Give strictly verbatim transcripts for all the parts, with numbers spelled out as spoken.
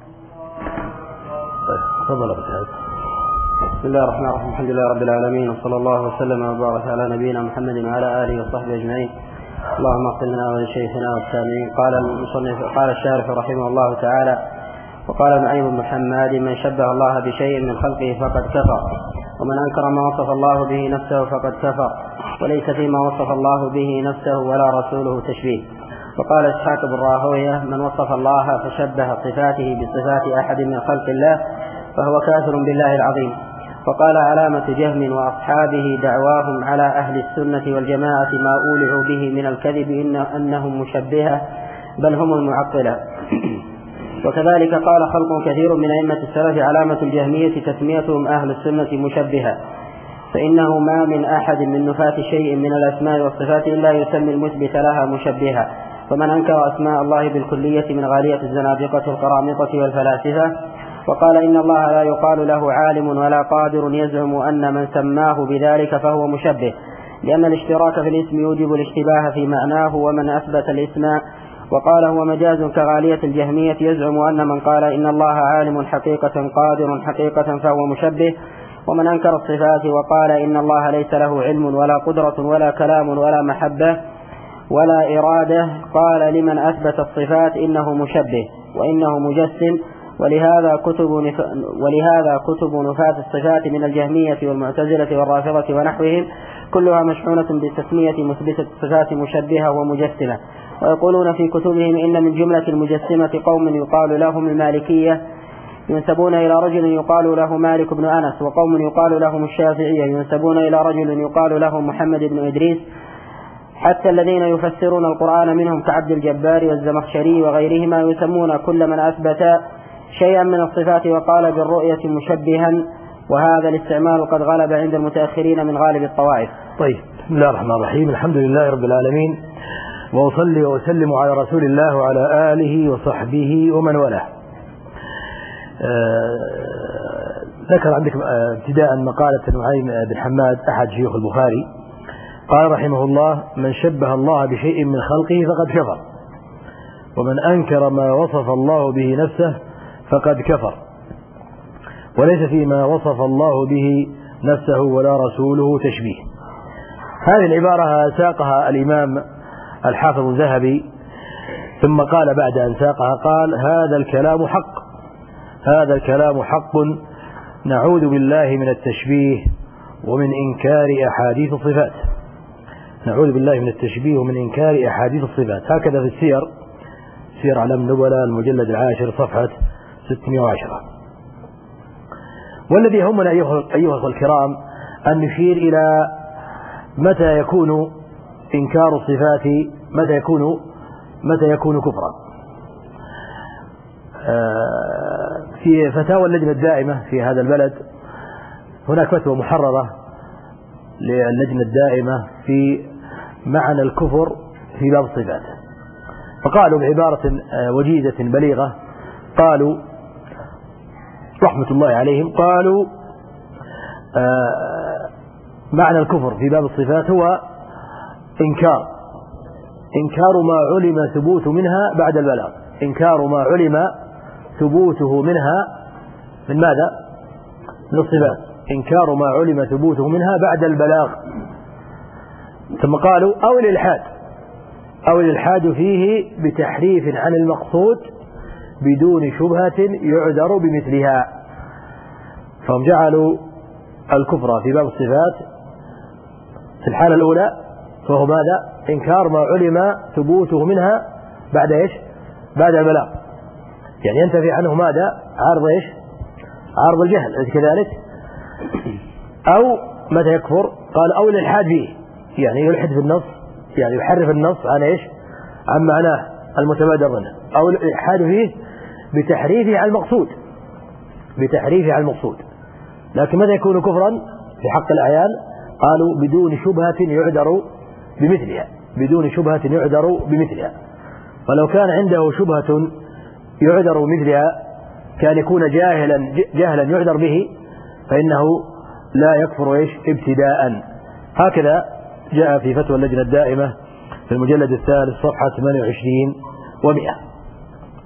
تفضل أبو سعيد. بسم الله الرحمن الرحيم، الحمد لله رب العالمين، وصلى الله وسلم وبارك على نبينا محمد وعلى آله وصحبه أجمعين. اللهم اغفر لنا ولشيخنا والسامعين. قال المصنف قال الشارح رحمه الله تعالى: وقال نعيم بن محمد: من شبه الله بشيء من خلقه فقد كفر، ومن أنكر ما وصف الله به نفسه فقد كفر، وليس فيما وصف الله به نفسه ولا رسوله تشبيه. وقال إسحاق بن راهويه: من وصف الله فشبه صفاته بصفات أحد من خلق الله فهو كافر بالله العظيم. وقال علامة جهم وأصحابه دعواهم على أهل السنة والجماعة ما أولعوا به من الكذب إن أنهم مشبهة بل هم المعطلة. وكذلك قال خلق كثير من أئمة السلف علامة الجهمية تسميتهم أهل السنة مشبهة، فإنه ما من أحد من نفاة شيء من الأسماء والصفات إلا يسمي المثبت لها مشبهة. فمن أنكر أسماء الله بالكلية من غالية الزنادقة القرامطة والفلاسفة. وقال إن الله لا يقال له عالم ولا قادر يزعم أن من سماه بذلك فهو مشبه، لأن الاشتراك في الاسم يوجب الاشتباه في معناه، ومن أثبت الاسم وقال هو مجاز كغالية الجهمية يزعم أن من قال إن الله عالم حقيقة قادر حقيقة فهو مشبه. ومن أنكر الصفات وقال إن الله ليس له علم ولا قدرة ولا كلام ولا محبة ولا إرادة قال لمن أثبت الصفات إنه مشبه وإنه مجسم. ولهذا كتب نف... ولهذا كتب نفاة الصفات من الجهمية والمعتزلة والرافضة ونحوهم كلها مشحونة بتسمية مثبتة الصفات مشبهة ومجسمة. ويقولون في كتبهم إن من جملة المجسمة قوم يقال لهم المالكية ينسبون إلى رجل يقال له مالك بن أنس، وقوم يقال لهم الشافعية ينسبون إلى رجل يقال له محمد بن إدريس، حتى الذين يفسرون القرآن منهم كعبد الجبار والزمخشري وغيرهما يسمون كل من أثبت شيئا من الصفات وقال بالرؤية مشبها، وهذا الاستعمال قد غلب عند المتأخرين من غالب الطوائف. طيب، بسم الله الرحمن الرحيم، الحمد لله رب العالمين، وأصلي وأسلم على رسول الله وعلى آله وصحبه ومن والاه. آه ذكر عندك ابتداء مقالة نعيم بن حماد أحد شيوخ البخاري، قال رحمه الله: من شبه الله بشيء من خلقه فقد كفر، ومن أنكر ما وصف الله به نفسه فقد كفر، وليس فيما وصف الله به نفسه ولا رسوله تشبيه. هذه العبارة ساقها الإمام الحافظ الذهبي، ثم قال بعد أن ساقها قال: هذا الكلام حق، هذا الكلام حق، نعوذ بالله من التشبيه ومن إنكار أحاديث الصفات، نعوذ بالله من التشبيه ومن إنكار أحاديث الصفات. هكذا في السير، سير أعلام النبلاء المجلد العاشر صفحة ستمائة وعشرة. والذي يهمنا أيها الكرام أن نشير إلى متى يكون إنكار الصفات متى يكون متى يكون كفرا. في فتاوى اللجنة الدائمة في هذا البلد هناك فتوى محررة للجنة الدائمة في معنى الكفر في باب الصفات، فقالوا بعبارة وجيزة بليغة، قالوا رحمة الله عليهم، قالوا آه معنى الكفر في باب الصفات هو إنكار إنكار ما علم ثبوت منها بعد البلاغ، إنكار ما علم ثبوته منها من ماذا؟ من الصفات، إنكار ما علم ثبوته منها بعد البلاغ. ثم قالوا أو الإلحاد أو الإلحاد فيه بتحريف عن المقصود بدون شبهة يعذر بمثلها. فهم جعلوا الكفر في باب الصفات في الحالة الأولى فهو ماذا؟ إنكار ما علم ثبوته منها بعد إيش؟ بعد البلاغ، يعني ينتفي عنه ماذا؟ عارض إيش؟ عارض الجهل كذلك. أو متى يكفر؟ قال أو الإلحاد فيه، يعني يلحد في النص، يعني يحرف النص عن إيش؟ عن معناه المتبادر منه، أو الإلحاد فيه بتحريفه عن المقصود بتحريفه عن المقصود. لكن متى يكون كفرا في حق الأعيان؟ قالوا بدون شبهة يعذر بمثلها بدون شبهة يعذر بمثلها ولو كان عنده شبهة يعذر بمثلها كان يكون جاهلا جهلا يعذر به فإنه لا يكفر إيش؟ ابتداء. هكذا جاء في فتوى اللجنة الدائمة في المجلد الثالث صفحة ثمانية وعشرين ومئة.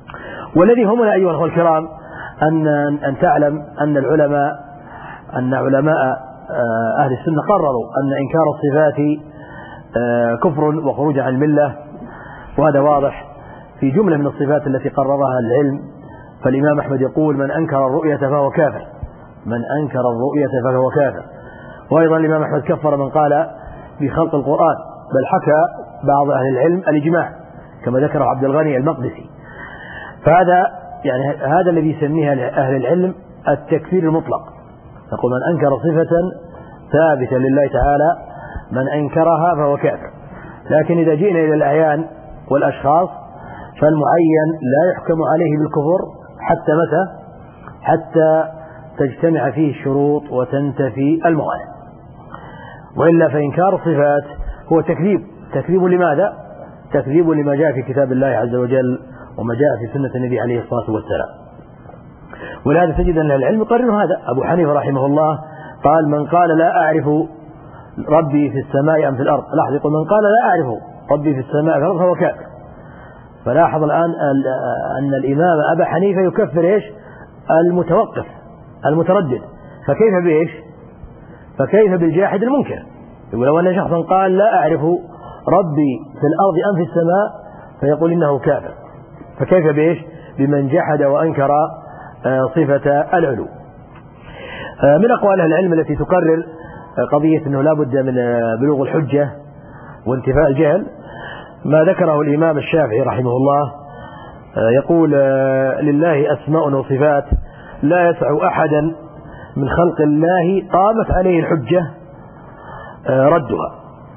والذي همنا أيها الأخوة الكرام أن أن تعلم أن العلماء أن علماء أهل السنة قرروا أن إنكار الصفات كفر وخروج عن الملة، وهذا واضح في جملة من الصفات التي قررها العلم. فالإمام أحمد يقول: من أنكر الرؤية فهو كافر، من أنكر الرؤية فهو كافر. وأيضا الإمام أحمد كفر من قال بخلق القرآن، بل حكى بعض أهل العلم الإجماع كما ذكر عبد الغني المقدسي. فهذا يعني هذا الذي يسميه أهل العلم التكفير المطلق، يقول من أنكر صفة ثابتة لله تعالى من أنكرها فهو كافر. لكن إذا جئنا إلى الأعيان والأشخاص فالمعين لا يحكم عليه بالكفر حتى متى؟ حتى تجتمع فيه الشروط وتنتفي الموانع، وإلا فإنكار الصفات هو تكذيب. تكذيب لماذا؟ تكذيب لما جاء في كتاب الله عز وجل وما جاء في سنة النبي عليه الصلاة والسلام. ولهذا تجد أن العلم يقرر هذا. أبو حنيفة رحمه الله قال: من قال لا أعرف ربي في السماء أم في الأرض، لاحظ يقول من قال لا أعرف ربي في السماء أم في الأرض فهو كافر. فلاحظ الآن أن الإمام أبا حنيفة يكفر إيش؟ المتوقف المتردد. فكيف بإيش؟ فكيف بالجاحد المنكر؟ يقول لو أن شخصا قال لا أعرف ربي في الأرض أم في السماء فيقول إنه كافر. فكيف بإيش؟ بمن جحد وأنكر صفة العلو. من أقوال العلم التي تقرر قضية أنه لا بد من بلوغ الحجة وانتفاء الجهل ما ذكره الإمام الشافعي رحمه الله، يقول: لله أسماء وصفات لا يسع أحدا من خلق الله قامت عليه الحجة ردها.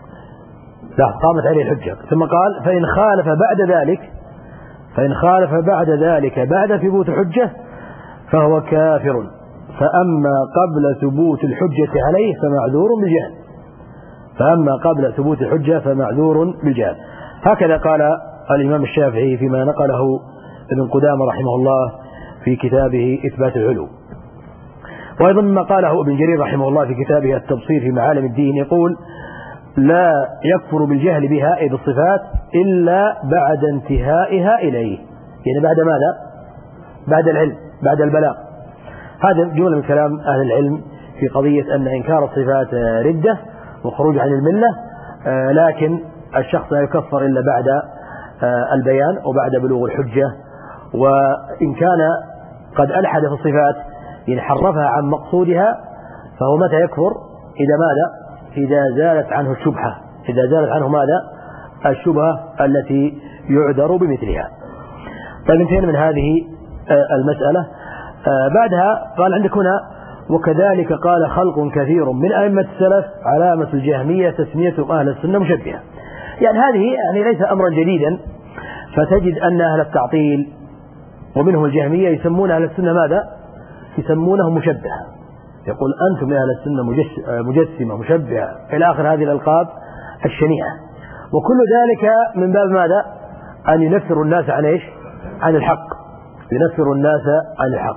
لا قامت عليه الحجة. ثم قال: فإن خالف بعد ذلك فإن خالف بعد ذلك بعد ثبوت الحجة فهو كافر، فأما قبل ثبوت الحجة عليه فمعذور بالجهل فأما قبل ثبوت الحجة فمعذور بالجهل. هكذا قال الإمام الشافعي فيما نقله ابن قدامة رحمه الله في كتابه إثبات العلو. وأيضا مما قاله ابن جرير رحمه الله في كتابه التبصير في معالم الدين، يقول: لا يكفر بالجهل بها أي بالصفات إلا بعد انتهائها إليه، يعني بعد ماذا؟ بعد العلم، بعد البلاغ. هذا جملة من كلام أهل العلم في قضية أن إنكار الصفات ردة وخروج عن الملة، لكن الشخص لا يكفر إلا بعد البيان وبعد بلوغ الحجة. وإن كان قد ألحد في الصفات إن حرفها عن مقصودها فهو متى يكفر؟ إذا ماذا؟ إذا زالت عنه الشبهة، إذا زالت عنه ماذا؟ الشبهة التي يعذر بمثلها. طيب انتهينا من هذه المسألة. بعدها قال عندك هنا: وكذلك قال خلق كثير من أئمة السلف علامة الجهمية تسميتهم أهل السنة مشبهة. يعني هذه يعني ليس أمرا جديدا، فتجد أن أهل التعطيل ومنهم الجهمية يسمون أهل السنة ماذا؟ يسمونهم مشبهة. يقول أنتم أهل السنة مجسمة مشبهة إلى آخر هذه الألقاب الشنيعة. وكل ذلك من باب ماذا؟ أن ينفروا الناس عن إيش؟ عن الحق، ينفروا الناس عن الحق.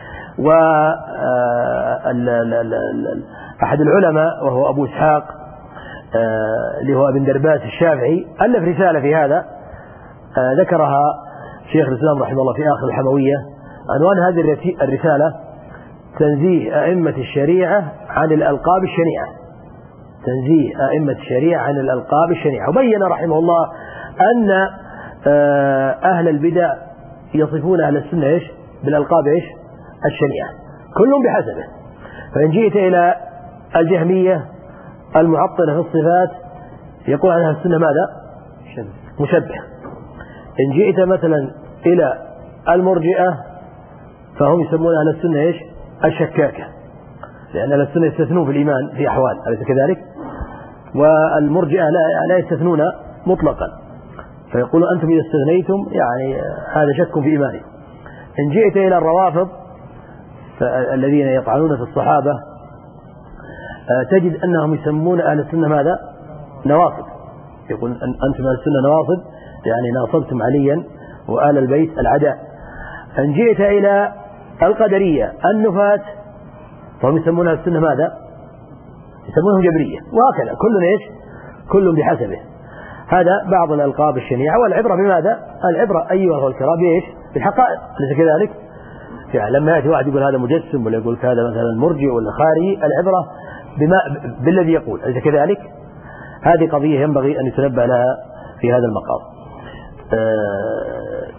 وأحد العلماء وهو أبو إسحاق اللي هو ابن درباس الشافعي ألف رسالة في هذا، ذكرها شيخ الإسلام رحمه الله في آخر الحموية. عنوان هذه الرسالة: تنزيه أئمة الشريعة عن الألقاب الشنيعة، تنزيه أئمة الشريعة عن الألقاب الشنيعة. وبين رحمه الله أن أهل البدع يصفون أهل السنة إيش؟ بالألقاب إيش؟ الشنيعة، كلهم بحسبه. فإن جئت إلى الجهمية المعطلة في الصفات يقول عن أهل السنة ماذا؟ مشبه. إن جئت مثلا إلى المرجئة فهم يسمون أهل السنة إيش؟ الشكاكة، لأن أهل السنة يستثنون في الإيمان في أحوال، أليس كذلك؟ والمرجئة لا يستثنون مطلقا، فيقولون أنتم إذا استثنيتم يعني هذا شك في إيمانكم. إن جئت إلى الروافض الذين يطعنون في الصحابة تجد أنهم يسمون أهل السنة ماذا؟ نواصب. يقول أنتم أهل السنة نواصب، يعني ناصبتم عليا وآل البيت العداء. إن جئت إلى القدرية النفاة فهم يسمون أهل السنة ماذا؟ يسمونهم جبرية، وهكذا كل إيش؟ كل بحسبه. هذا بعض الألقاب الشنيعة. والعبرة بماذا؟ العبرة أيها الكرام بإيش؟ بالحقائق، أليس كذلك؟ يعني لما يأتي واحد يقول هذا مجسم ولا يقول هذا مثلا مرجئ ولا خارجي، العبرة بما بالذي يقول، أليس كذلك؟ هذه قضية ينبغي أن يتنبه لها في هذا المقام. أه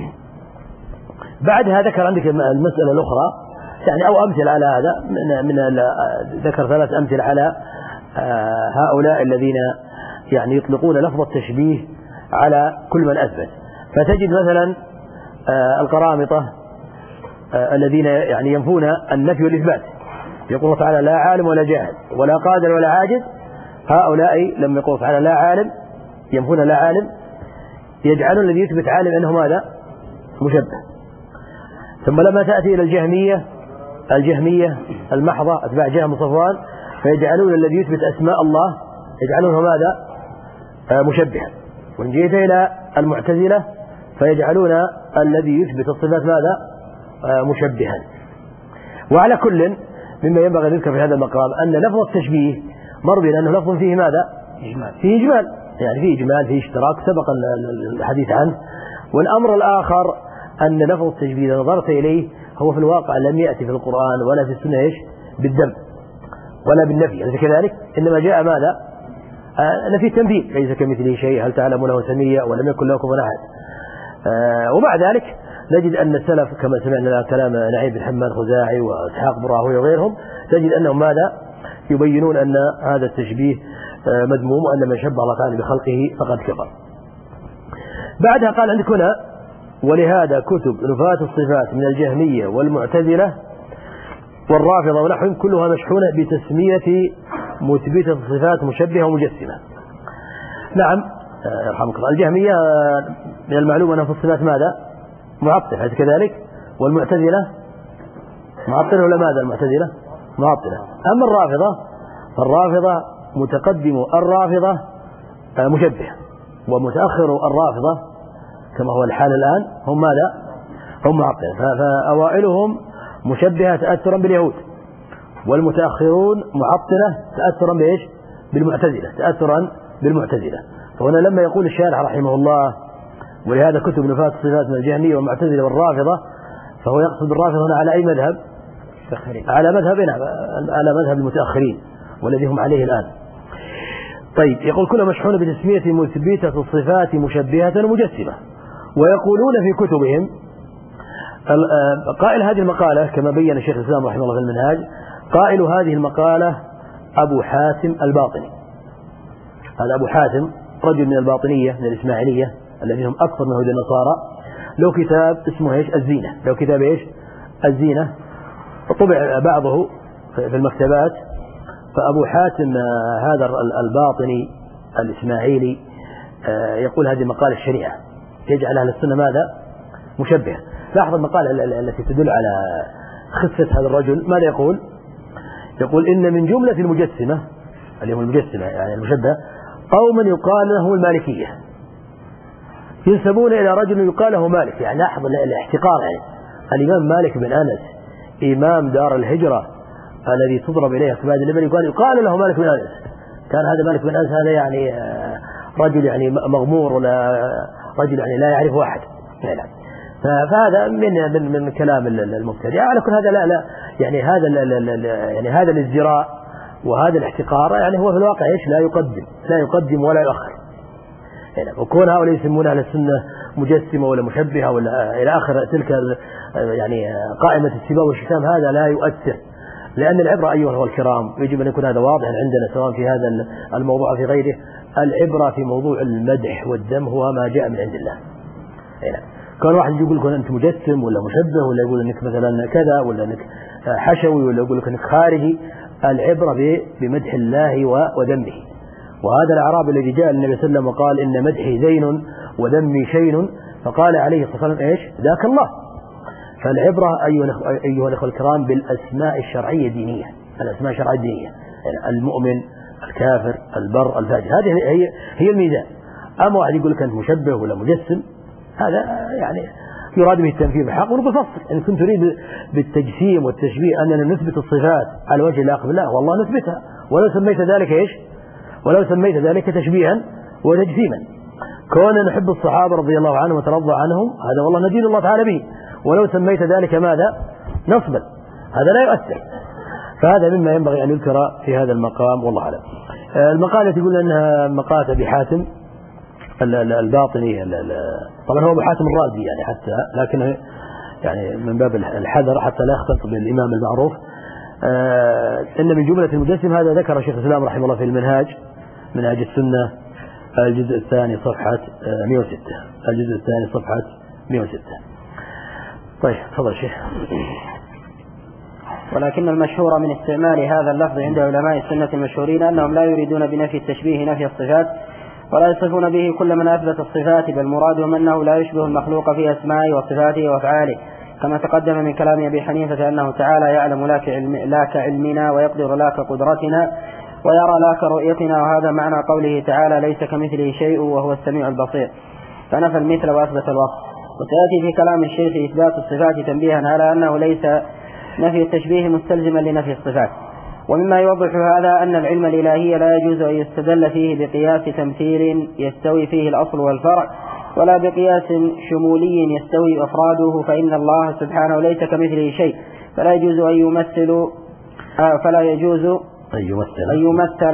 بعدها ذكر عندك المسألة الأخرى، يعني أو أمثل على هذا من, من ذكر ثلاث أمثل على أه هؤلاء الذين يعني يطلقون لفظ التشبيه على كل من أثبت. فتجد مثلا أه القرامطة أه الذين يعني ينفون النفي والإثبات، يقول تعالى لا عالم ولا جاهل ولا قادر ولا عاجز. هؤلاء لما يقول تعالى لا عالم ينفون لا عالم، يجعلون الذي يثبت عالم أنه ماذا؟ مشبه. ثم لما تأتي إلى الجهمية الجهمية المحضة أتباع جهم وصفوان، فيجعلون الذي يثبت أسماء الله يجعلونه ماذا؟ آه مشبها. وإن جئت إلى المعتزلة فيجعلون الذي يثبت الصفات ماذا؟ آه مشبها. وعلى كل مما ينبغي أن يذكر في هذا المقام أن لفظ التشبيه مر بنا أنه لفظ فيه ماذا؟ إجمال. فيه إجمال، يعني فيه إجمال، فيه اشتراك سبق الحديث عنه. والأمر الآخر أن لفظ التشبيه إذا نظرت إليه هو في الواقع لم يأتي في القرآن ولا في السنة إيش؟ بالذم ولا بالنفي، أليس كذلك؟ إنما جاء ماذا؟ آه نفي التمثيل، ليس كمثله شيء، هل تعلم له سميا ولم يكن له كفوا أحد. آه ومع ذلك نجد أن السلف كما سمعنا كلام نعيم بن حماد الخزاعي وإسحاق بن راهويه وغيرهم، تجد أنهم ماذا؟ يبينون أن هذا التشبيه آه مذموم، وأن من شبه الله تعالى بخلقه فقد كفر. بعدها قال عندك هنا ولهذا كتب نفاة الصفات من الجهمية والمعتزلة والرافضة ونحوهم كلها مشحونة بتسمية مثبتة الصفات مشبهة ومجسمة. نعم يرحمك الله، الجهمية من المعلوم أنها في الصفات ماذا؟ معطلة، هذا كذلك. والمعتزلة معطلة ولا ماذا؟ المعتزلة معطلة. أما الرافضة فالرافضة متقدم الرافضة مشبهة، ومتأخر الرافضة كما هو الحال الآن هم ماذا؟ هم معطلة. فأوائلهم مشبهة تأثرا باليهود، والمتأخرون معطلة تأثرا بإيش؟ بالمعتزلة، تأثرا بالمعتزلة. فهنا لما يقول الشارح رحمه الله ولهذا كتب نفاة الصفات من الجهمية والمعتزلة والرافضة، فهو يقصد الرافضة هنا على أي مذهب؟ على مذهب على مذهب المتأخرين والذي هم عليه الآن. طيب، يقول كلها مشحونة بتسمية مثبتة الصفات مشبهة ومجسمة. ويقولون في كتبهم قائل هذه المقالة كما بين الشيخ الإسلام رحمه الله في المنهاج، قائل هذه المقالة أبو حاتم الباطني. هذا أبو حاتم رجل من الباطنية من الإسماعيلية الذين هم أكثر من يهود النصارى، له كتاب اسمه إيش؟ الزينة. له كتاب إيش؟ الزينة، طبع بعضه في المكتبات. فأبو حاتم هذا الباطني الإسماعيلي يقول هذه المقالة الشريعة، يجعل أهل السنة ماذا؟ مشبه. لاحظ المقالة التي تدل على خفة هذا الرجل، ماذا يقول؟ يقول إن من جملة المجسمة اللي هم المجسمة يعني المشبه قوما يقال له المالكية، ينسبون إلى رجل يقال له مالك. يعني لاحظ الاحتقار، يعني الإمام مالك بن أنس إمام دار الهجرة الذي تضرب إليه أكباد الإبل يقال يقال له مالك بن أنس. كان هذا مالك بن أنس هذا يعني رجل يعني مغمور ولا رجل يعني لا يعرفه أحد يعني. فهذا من من من كلام المبتدع. على كل هذا لا لا يعني هذا يعني هذا الازدراء وهذا الاحتقار يعني هو في الواقع ايش؟ لا يقدم لا يقدم ولا يؤخر يعني. وكون هؤلاء يسمون أهل السنة مجسمة ولا مشبهة ولا إلى آخر تلك يعني قائمة السباب والشتام، هذا لا يؤثر، لأن العبرة أيها الكرام يجب أن يكون هذا واضحا عندنا سواء في هذا الموضوع أو في غيره. العبرة في موضوع المدح والذم هو ما جاء من عند الله يعني. كان واحد يقول لك أنت مجسم ولا مشبه، ولا يقول أنك مثلا كذا، ولا أنك حشوي، ولا يقول لك أنك خارجي. العبرة بمدح الله وذمه. وهذا الأعرابي الذي جاء النبي صلى الله عليه وسلم وقال إن مدحي زين وذمي شين، فقال عليه الصلاة والسلام إيش؟ ذاك الله. فالعبرة أيها الأخوة الكرام بالأسماء الشرعية الدينية، الأسماء الشرعية الدينية يعني المؤمن، الكافر، البر، الفاجر، هذه هي هي الميزان. أما واحد يقول لك أنت مشبه ولا مجسم، هذا يعني يراد به التنفيذ بالحق. ونقول فصل إن كنت تريد بالتجسيم والتشبيه أننا نثبت الصفات على وجه اللائق بالله، والله نثبتها، ولو سميت ذلك إيش؟ ولو سميت ذلك تشبيها وتجسيما. كون نحب الصحابة رضي الله عنهم وترضى عنهم هذا والله ندين الله تعالى به، ولو سميت ذلك ماذا؟ نصبا، هذا لا يؤثر. فهذا مما ينبغي أن يذكر في هذا المقام والله أعلم. المقالة تقول أنها مقالة أبي حاتم الباطني، طبعا هو أبو حاتم الرازي يعني حتى، لكن يعني من باب الحذر حتى لا يختلط بالإمام المعروف. إن من جملة المجسم هذا ذكر شيخ الإسلام رحمه الله في المنهاج، منهاج السنة الجزء الثاني صفحة مئة وستة، الجزء الثاني صفحة مئة وستة. طيب تفضل شيخ. ولكن المشهور من استعمال هذا اللفظ عند علماء السنة المشهورين أنهم لا يريدون بنفي التشبيه نفي الصفات، ولا يصفون به كل من أثبت الصفات، بل مرادهم أنه لا يشبه المخلوق في أسمائه وصفاته وأفعاله، كما تقدم من كلام أبي حنيفة أنه تعالى يعلم لا كعلمنا ويقدر لا كقدرتنا ويرى لا كرؤيتنا، وهذا معنى قوله تعالى ليس كمثله شيء وهو السميع البصير، فنفى المثل وأثبت الوصف. وسيأتي في كلام الشيخ إثبات الصفات تنبيها على أنه ليس نفي التشبيه مستلزما لنفي الصفات. ومما يوضح هذا أن العلم الإلهي لا يجوز أن يستدل فيه بقياس تمثيل يستوي فيه الأصل والفرع، ولا بقياس شمولي يستوي أفراده، فإن الله سبحانه ليس كمثله شيء، فلا يجوز أن يمثل فلا يجوز أن يمثل, أن يمثل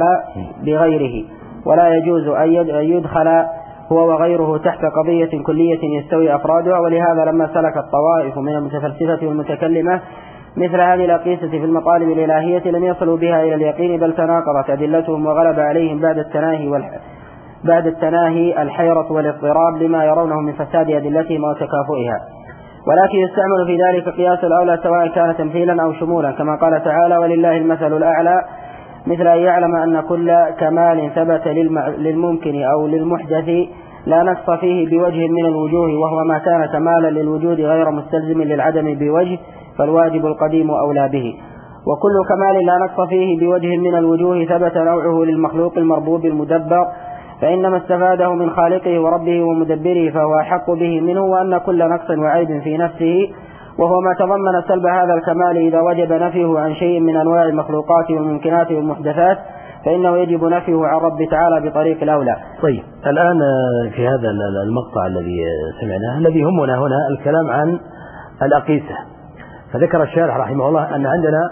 بغيره، ولا يجوز أن يدخل هو وغيره تحت قضية كلية يستوي أفرادها. ولهذا لما سلك الطوائف من المتفلسفة والمتكلمة مثل هذه الأقيسة في المطالب الإلهية لم يصلوا بها إلى اليقين، بل تناقضت أدلتهم وغلب عليهم بعد التناهي والح... بعد التناهي الحيرة والاضطراب لما يرونه من فساد أدلتهم وتكافؤها. ولكن يستعمل في ذلك قياس الأولى سواء كان تمثيلا أو شمولا، كما قال تعالى ولله المثل الأعلى، مثل أن يعلم أن كل كمال ثبت للممكن أو للمحدث لا نقص فيه بوجه من الوجوه، وهو ما كان كمالا للوجود غير مستلزم للعدم بوجه، فالواجب القديم أولى به. وكل كمال لا نقص فيه بوجه من الوجوه ثبت نوعه للمخلوق المربوب المدبر، فإنما استفاده من خالقه وربه ومدبره فهو أحق به منه، وأن كل نقص وعيب في نفسه وهو ما تضمن سلب هذا الكمال إذا وجب نفيه عن شيء من أنواع المخلوقات والممكنات والمحدثات فإنه يجب نفيه عن رب تعالى بطريق الأولى. طيب الآن في هذا المقطع الذي سمعناه الذي يهمنا هنا الكلام عن الأقيسة، فذكر الشارح رحمه الله أن عندنا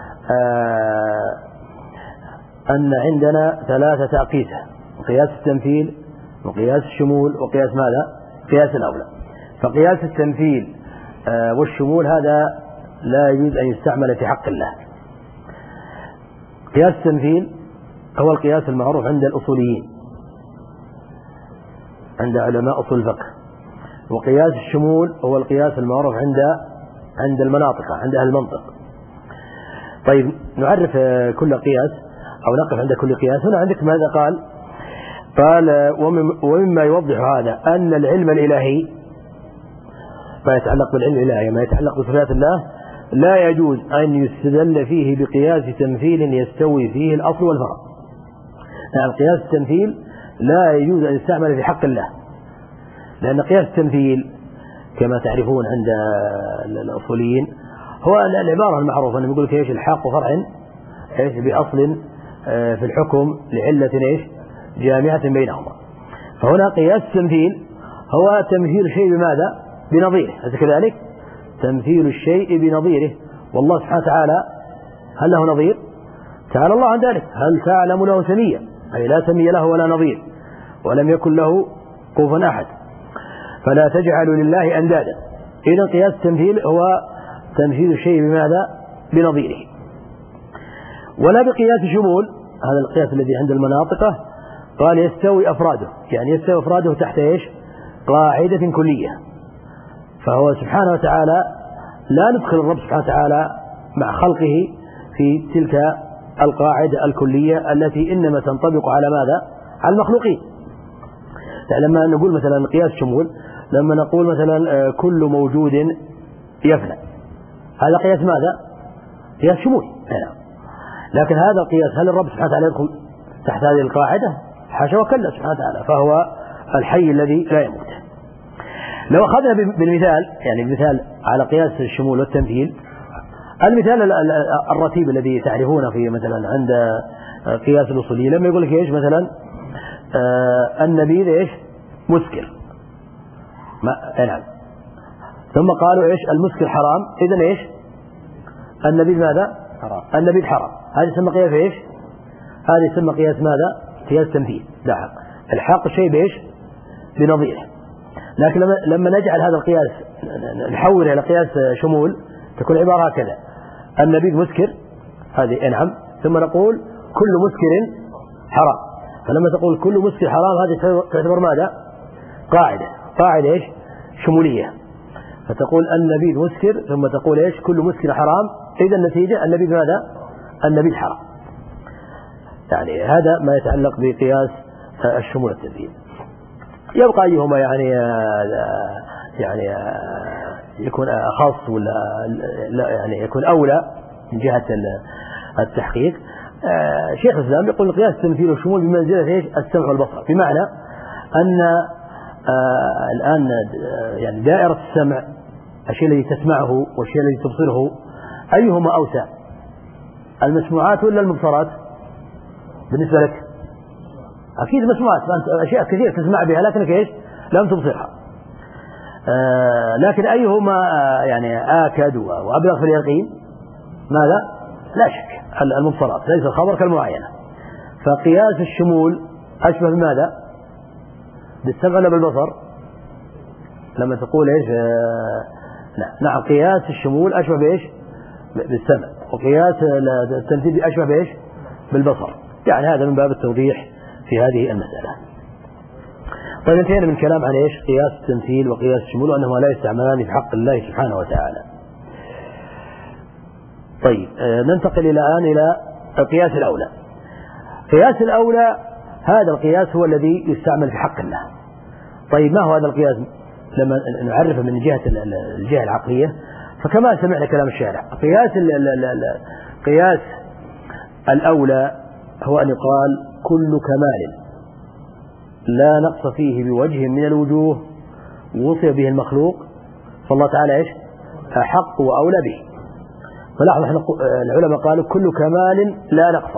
آه أن عندنا ثلاثة أقيسة: قياس التمثيل وقياس الشمول وقياس ماذا؟ قياس الأولى. فقياس التمثيل آه والشمول هذا لا يجوز أن يستعمل في حق الله. قياس التمثيل هو القياس المعروف عند الأصوليين عند علماء أصول الفقه، وقياس الشمول هو القياس المعروف عند عند المناطق عند أهل المنطق. طيب نعرف كل قياس أو نقف عند كل قياس. هنا عندك ماذا قال؟ قال ومما يوضح هذا أن العلم الإلهي ما يتعلق بالعلم الإلهي ما يتعلق بصفات الله لا يجوز أن يستدل فيه بقياس تمثيل يستوي فيه الأصل والفرع. يعني قياس التمثيل لا يجوز أن يستعمل في حق الله، لأن قياس التمثيل كما تعرفون عند الأصوليين هو العبارة المعروفة أنه يقول ايش الحاق فرع ايش بأصل في الحكم لعلة ايش جامعة بينهما. فهنا قياس التمثيل هو تمثيل الشيء بماذا؟ بنظيره، أليس كذلك؟ تمثيل الشيء بنظيره. والله سبحانه وتعالى هل له نظير؟ تعالى الله عن ذلك. هل تعلم له سميا؟ أي لا سمي له ولا نظير، ولم يكن له كفوا أحد، فلا تجعلوا لله أندادا. إذن قياس التمثيل هو تمثيل الشيء بماذا؟ بنظيره. ولا بقياس الشمول، هذا القياس الذي عند المناطق قال يستوي أفراده، يعني يستوي أفراده تحت إيش؟ قاعدة كلية. فهو سبحانه وتعالى لا ندخل الرب سبحانه وتعالى مع خلقه في تلك القاعدة الكلية التي إنما تنطبق على ماذا؟ على المخلوقين. يعني لما نقول مثلا قياس شمول، لما نقول مثلا كل موجود يفنى، هذا قياس ماذا؟ قياس شمول. لكن هذا القياس هل الرب سبحانه وتعالى يدخل تحت هذه القاعدة؟ حاشا وكلا سبحانه وتعالى، فهو الحي الذي لا يموت. لو أخذنا بالمثال يعني مثال على قياس الشمول والتمثيل، المثال الرتيب الذي تعرفونه في مثلا عند قياس الأصولي لما يقول لك ايش مثلا آه النبيذ ايش مسكر ما نعم. ثم قالوا إيش المسكر حرام، إذن إيش النبيذ ماذا حرام، النبيذ حرام. هذه يسمى قياس إيش، هذه يسمى قياس ماذا، قياس تمثيل. لا الحاق الشيء بإيش بنظيره. لكن لما, لما نجعل هذا القياس نحوله إلى قياس شمول تكون عبارة هكذا: النبيذ مسكر، هذه نعم، ثم نقول كل مسكر حرام. فلما تقول كل مسكر حرام هذه تعتبر ماذا قاعدة قاعدة إيش شمولية. فتقول النبيذ مسكر ثم تقول إيش كل مسكر حرام، إذا النتيجة النبيذ ماذا النبيذ حرام. يعني هذا ما يتعلق بقياس الشمول التمثيل. يبقى أيهما يعني يعني يكون أخص ولا لا يعني يكون أولى من جهة التحقيق. شيخ الإسلام يقول قياس التمثيل والشمول بمنزلة إيش السمع والبصر، بمعنى أن الآن يعني دائرة السمع الشيء الذي تسمعه والشيء الذي تبصره أيهما أوسع، المسموعات ولا المبصرات؟ بالنسبة لك أكيد مسموعات، أشياء كثيرة تسمع بها لكنك إيش لم تبصرها. آه لكن أيهما يعني آكد وأبلغ في اليقين؟ ماذا؟ لا شك المبصرات، ليس الخبر كالمعاينة. فقياس الشمول أشبه بماذا؟ بالسمع ولا بالبصر؟ لما تقول إيش آه نعم قياس الشمول أشبه بإيش بالسمع، وقياس التمثيل أشبه بإيش بالبصر. يعني هذا من باب التوضيح في هذه المسألة. طيب انتهينا من كلام عن إيش قياس التمثيل وقياس الشمول وأنهما لا يستعملان في حق الله سبحانه وتعالى. طيب آه ننتقل إلى الآن إلى القياس الأولى. قياس الأولى هذا القياس هو الذي يستعمل في حق الله. طيب ما هو هذا القياس؟ لما نعرفه من جهة الجهة العقلية فكما سمعنا كلام الشارع، قياس قياس الأولى هو أن يقال كل كمال لا نقص فيه بوجه من الوجوه وصف به المخلوق فالله تعالى إيش أحق وأولى به. فلاحظ العلماء قالوا كل كمال لا نقص،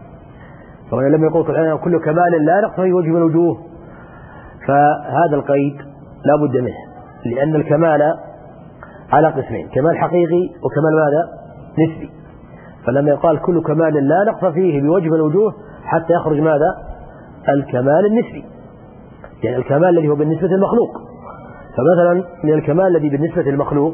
فلما يقول كل كمال لا نقص فيه وجه من الوجوه فهذا القيد لا بد منه، لأن الكمال على قسمين: كمال حقيقي وكمال ماذا نسبي. فلما يقال كل كمال لا نقص فيه بوجه من الوجوه حتى يخرج ماذا الكمال النسبي، يعني الكمال الذي هو بالنسبة للمخلوق. فمثلا من الكمال الذي بالنسبة للمخلوق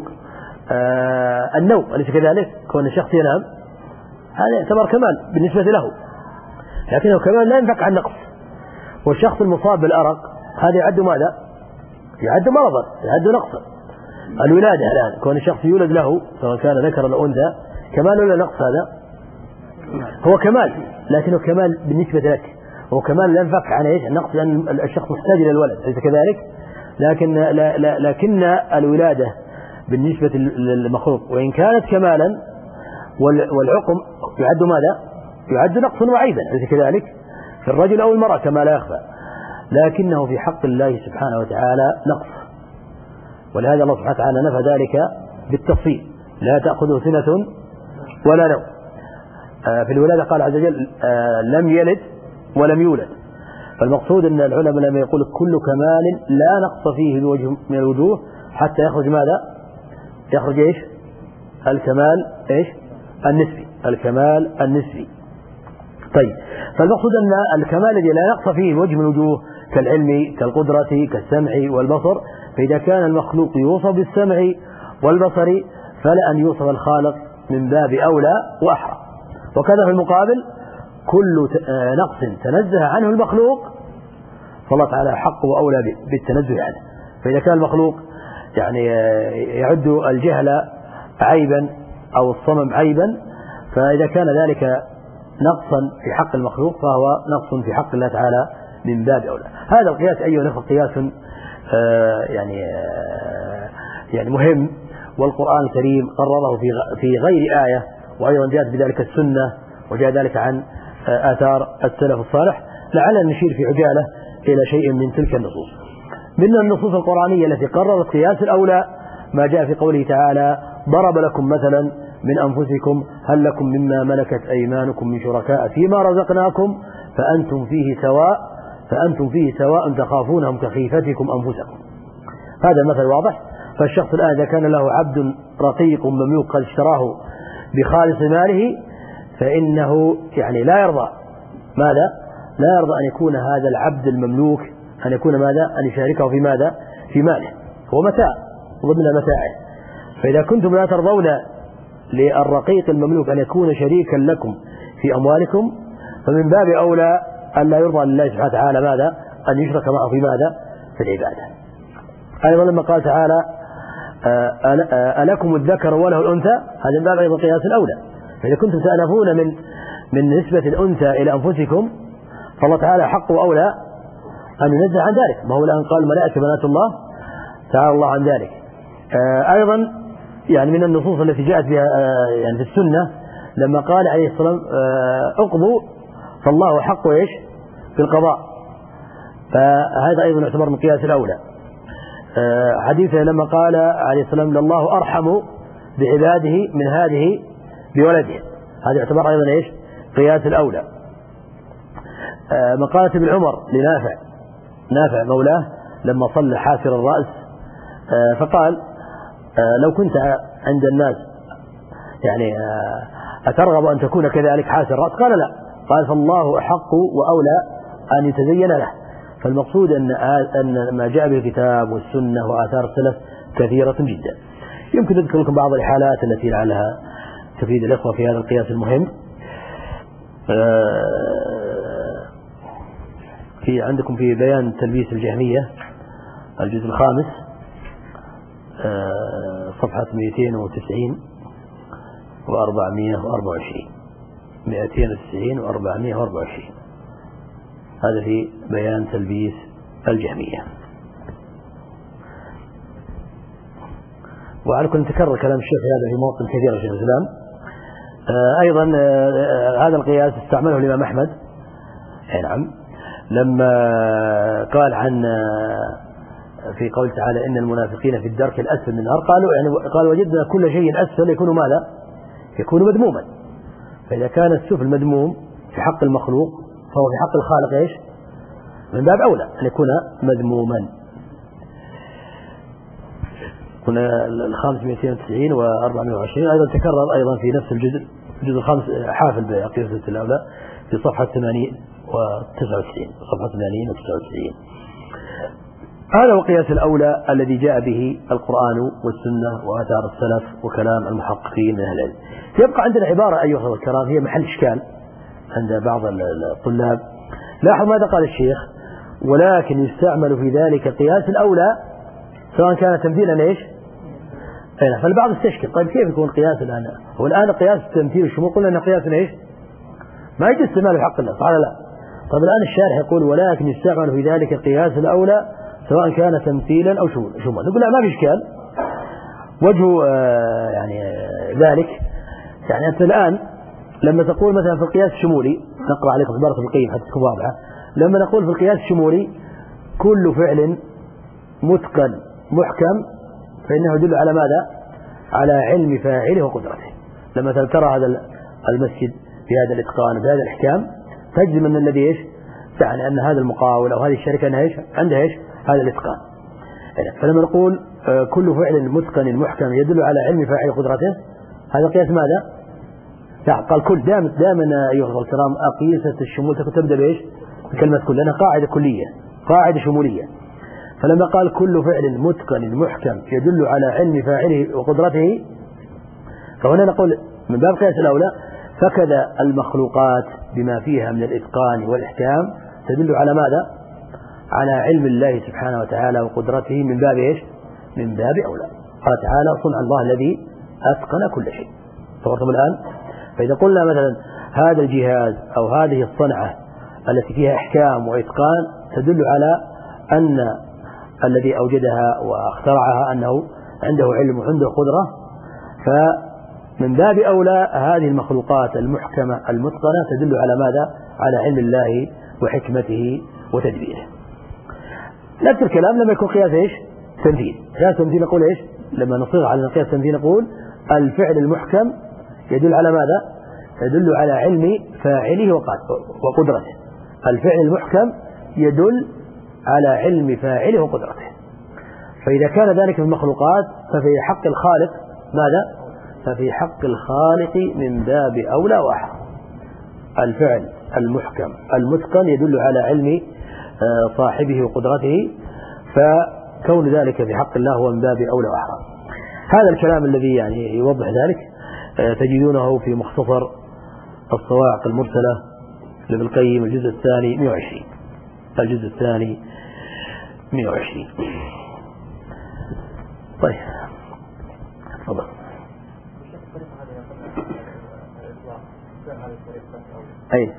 آه النوم، أليس كذلك؟ كون الشخص ينام هذا يعتبر كمال بالنسبة له، لكنه كمال لا ينفك عن نقص. والشخص المصاب بالأرق هذا يعد ماذا؟ يعد مرضا، يعد نقصا. الولادة الآن كون الشخص يولد له سواء كان ذكر أو أنثى كمال ولا نقص؟ هذا هو كمال، لكنه كمال بالنسبة لك، هو كمال لا ينفك عن ايش النقص، لأن الشخص محتاج إلى الولد أليس كذلك؟ لكن لا لا لكن الولادة بالنسبة للمخلوق وإن كانت كمالا والعقم يعد ماذا؟ يعد نقصا وعيبا أليس كذلك؟ في الرجل أو المرأة كما لا يخفى، لكنه في حق الله سبحانه وتعالى نقص. ولهذا الله سبحانه وتعالى نفى ذلك بالتفصيل: لا تأخذه سنة ولا نوم. في الولادة قال عز وجل: لم يلد ولم يولد. فالمقصود أن العلماء لما يقول كل كمال لا نقص فيه بوجه من الوجوه حتى يخرج ماذا؟ يخرج إيش؟ الكمال إيش؟ النسبي، الكمال النسبي. طيب فالمقصود أن الكمال الذي لا نقص فيه بوجه من الوجوه كالعلم كالقدرة كالسمع والبصر، فإذا كان المخلوق يوصف بالسمع والبصر فلا أن يوصف الخالق من باب أولى وأحرى. وكذا في المقابل كل نقص تنزه عنه المخلوق فالله تعالى حق وأولى بالتنزه عنه. فإذا كان المخلوق يعني يعد الجهل عيبا أو الصمم عيبا، فإذا كان ذلك نقصا في حق المخلوق فهو نقص في حق الله تعالى من باب أولى. هذا القياس أيها الأخوة قياس آه يعني آه يعني مهم، والقرآن الكريم قرره في في غير آية، وأيضا جاءت بذلك السنة وجاء ذلك عن آه آثار السلف الصالح. لعلنا نشير في عجالة إلى شيء من تلك النصوص. من النصوص القرآنية التي قررت قياس الأولى ما جاء في قوله تعالى: ضرب لكم مثلا من أنفسكم هل لكم مما ملكت أيمانكم من شركاء فيما رزقناكم فأنتم فيه سواء فأنتم فيه سواء تخافونهم كخيفتكم أنفسكم. هذا المثل واضح. فالشخص الآن إذا كان له عبد رقيق مملوك قد اشتراه بخالص ماله فإنه يعني لا يرضى ماذا؟ لا يرضى أن يكون هذا العبد المملوك أن يكون ماذا؟ أن يشاركه في ماذا؟ في ماله. هو متاع ضمن متاعه. فإذا كنتم لا ترضون للرقيق المملوك أن يكون شريكا لكم في أموالكم فمن باب أولى أن لا يرضى لله سبحانه وتعالى ماذا؟ أن يشرك معه في ماذا؟ في العبادة. أيضا لما قال تعالى ألكم الذكر وله الأنثى، هذا من باب أيضا قياس الأولى. فإذا كنتم تأنفون من من نسبة الأنثى إلى أنفسكم فالله تعالى حق وأولى أن ينزه عن ذلك. ما هو الآن قال الملائكة بنات الله، تعالى الله عن ذلك. أيضا يعني من النصوص التي جاءت بها يعني في السنة لما قال عليه الصلاة والسلام اقضوا فالله حق ايش في القضاء، فهذا أيضا يعتبر من قياس الأولى. حديثه لما قال عليه الصلاة والسلام لله أرحم بعباده من هذه بولده، هذا يعتبر أيضا ايش قياس الأولى. مقالة ابن عمر لنافع، نافع مولاه لما صلى حافر الرأس فقال لو كنت عند الناس يعني أترغب أن تكون كذلك حاسر الرأس؟ قال لا، قال فالله أحق وأولى أن يتزين له. فالمقصود أن أن ما جاء به الكتاب والسنة وآثار السلف كثيرة جدا. يمكن أذكر لكم بعض الحالات التي لعلها تفيد الإخوة في هذا القياس المهم. في عندكم في بيان تلبيس الجهمية الجزء الخامس صفحة مئتين وتسعين وأربعمائة وأربعة وعشرين مئتين وتسعين وأربعمائة وأربعة وعشرين، هذا في بيان تلبيس الجهمية. وعليكم أن تكرر كلام الشيخ هذا في مواطن كثيرة شيخ الإسلام. أيضا هذا القياس استعمله الإمام أحمد نعم لما قال عن في قول تعالى إن المنافقين في الدرك الأسفل من النار، قالوا يعني قال وجدنا كل شيء أسفل يكون ماذا؟ يكون مذموما. فإذا كان السفل مذموم في حق المخلوق فهو في حق الخالق ايش؟ من باب أولى أن يكون مذموما. كنا الخامس مئتين وتسعين وأربعمائة وعشرين أيضا تكرر أيضا في نفس الجزء الجزء الخامس حافل بقياس الأولى في صفحة ثمانين وتسعة وتسعين صفحة ثمانين وتسعة وتسعين. هذا هو قياس الأولى الذي جاء به القرآن والسنة وآثار السلف وكلام المحققين من أهل العلم. يبقى عندنا عبارة أيها الكرام هي محل إشكال عند بعض الطلاب. لاحظوا ماذا قال الشيخ: ولكن يستعمل في ذلك قياس الأولى سواء كان تمثيلا ايش؟ فالبعض استشكل طيب كيف يكون قياس الآن؟ هو الآن قياس التمثيل والشمول قلنا أنه قياس ايش؟ ما يجوز استعماله في حق الله صح لا؟ طيب الآن الشارح يقول ولكن يستعمل في ذلك قياس الأولى سواء كان تمثيلا أو شمول. نقول لا ما في إشكال. وجه آه يعني آه ذلك يعني أنت الآن لما تقول مثلا في القياس الشمولي، نقرأ عليكم عبارة ابن القيم حتى تكون واضحة، لما نقول في القياس الشمولي كل فعل متقن محكم فإنه يدل على ماذا؟ على علم فاعله وقدرته. لما ترى هذا المسجد في هذا الإتقان وفي هذا الإحكام تجزم أن الذي إيش؟ يعني أن هذا المقاول أو هذه الشركة أنها إيش؟ عندها إيش؟ هذا الإتقان. فلما نقول كل فعل متقن محكم يدل على علم فاعله وقدرته، هذا قياس ماذا؟ يعني قال كل دائما دائما أيها الكرام أقيسة الشمول تبدأ بإيش؟ بكلمة كل، لأنها قاعدة كلية قاعدة شمولية. فلما قال كل فعل متقن محكم يدل على علم فاعله وقدرته، فهنا نقول من باب قياس الأولى فكذا المخلوقات بما فيها من الإتقان والإحكام تدل على ماذا؟ على علم الله سبحانه وتعالى وقدرته من باب إيش؟ من باب أولى. قال تعالى صنع الله الذي أتقن كل شيء. فورتم الآن فإذا قلنا مثلا هذا الجهاز أو هذه الصنعة التي فيها إحكام وإتقان تدل على أن الذي أوجدها واخترعها أنه عنده علم وعنده قدرة، فمن باب أولى هذه المخلوقات المحكمة المتقنة تدل على ماذا؟ على علم الله وحكمته وتدبيره. نفس الكلام لما يكون قياس إيش؟ تمثيل. قياس تمثيل نقول إيش؟ لما نصيغ على قياس تمثيل نقول الفعل المحكم يدل على ماذا؟ يدل على علم فاعله وقدرته. الفعل المحكم يدل على علم فاعله وقدرته. فإذا كان ذلك في المخلوقات ففي حق الخالق ماذا؟ ففي حق الخالق من باب أولى وأحرى. الفعل المحكم المتقن يدل على علم صاحبه وقدرته، فكون ذلك في حق الله هو من باب أولى وأحرى. هذا الكلام الذي يعني يوضح ذلك تجدونه في مختصر الصواعق المرسلة لابن القيم الجزء الثاني مئة وعشرين الجزء الثاني مئة وعشرين. طيب تفضل. أي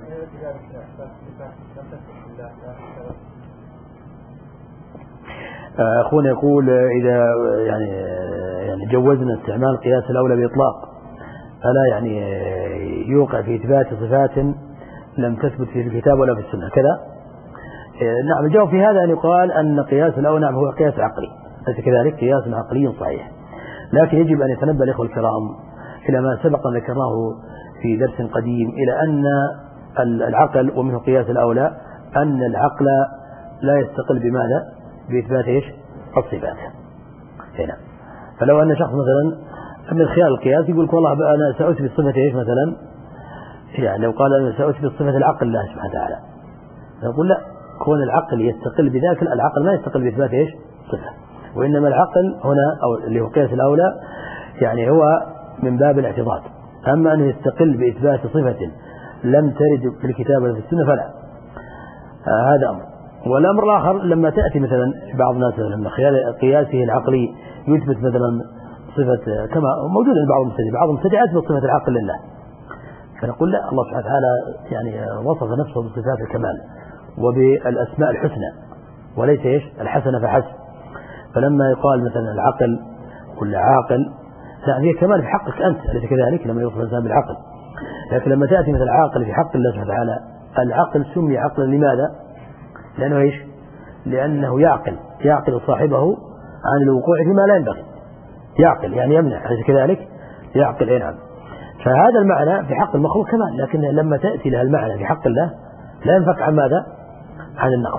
أخونا يقول إذا يعني يعني جوزنا استعمال قياس الأولى بإطلاق فلا يعني يوقع في إثبات صفات لم تثبت في الكتاب ولا في السنة كذا. نعم الجواب في هذا أن يقال أن قياس الأولى نعم هو قياس عقلي، ليس كذلك قياس عقلي صحيح، لكن يجب أن يتنبه الإخوة الكرام إلى ما سبق أن ذكرناه في درس قديم، إلى أن العقل ومنه قياس الأولى أن العقل لا يستقل بماذا؟ بإثبات إيش؟ الصفات. هنا فلو أن شخص مثلا من خلال القياس يقول والله أنا سأثبت صفة إيش مثلا، يعني لو قال أنا سأثبت صفة العقل الله سبحانه وتعالى، نقول لا، كون العقل يستقل بذاك، العقل ما يستقل بإثبات إيش؟ صفة، وإنما العقل هنا أو اللي هو قياس الأولى يعني هو من باب الاعتضاد. أما أنه يستقل بإثبات صفة لم ترد في الكتاب ولا في السنة فلا، آه هذا أمر. والأمر الآخر لما تأتي مثلا بعض الناس لما خلال قياسه العقلي يثبت مثلا صفة كما موجود عند بعض المبتدئين، بعض المبتدئين يثبت صفة العقل لله، فنقول لا، الله سبحانه وتعالى يعني وصف نفسه بصفات الكمال وبالأسماء الحسنى وليس إيش الحسنة فحسب. فلما يقال مثلا العقل كل عاقل، لا هي كمال في حقك أنت، أليس كذلك لما يوصف الإنسان بالعقل؟ لكن لما تأتي مثل عاقل في حق الله سبحانه وتعالى، العقل سمي عقلا لماذا؟ لأنه إيش؟ لأنه يعقل يعقل صاحبه عن الوقوع فيما لا ينبغي، يعقل يعني يمنع، أليس كذلك؟ يعقل أي نعم. فهذا المعنى في حق المخلوق كمال، لكن لما تأتي لها المعنى في حق الله لا ينفك عن ماذا؟ عن النقص.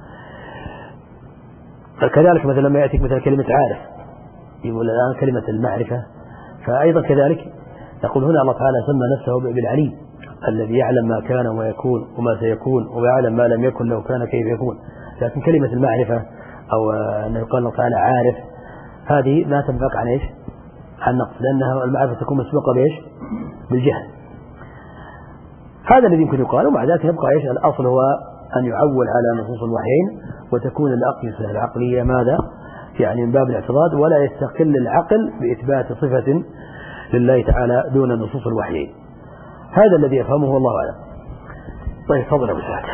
كذلك مثلا لما يأتيك مثلا كلمة عارف، يقول الآن كلمة المعرفة، فأيضا كذلك يقول هنا الله تعالى سمى نفسه بالعليم الذي يعلم ما كان ويكون وما سيكون ويعلم ما لم يكن لو كان كيف يكون. لكن كلمة المعرفة أو أن يقال الله تعالى عارف هذه ما تنفك عن إيش؟ عن النقص، لأنها المعرفة تكون مسبوقة بإيش؟ بالجهل. هذا الذي يمكن يقال، ومع ذلك يبقى إيش؟ الأصل هو أن يعول على نصوص الوحيين وتكون الأقيسة العقلية ماذا؟ يعني من باب الاعتضاد، ولا يستقل العقل بإثبات صفة لله تعالى دون نصوص الوحيين. هذا الذي يفهمه الله أعلم. طيب تفضل أبو سعد.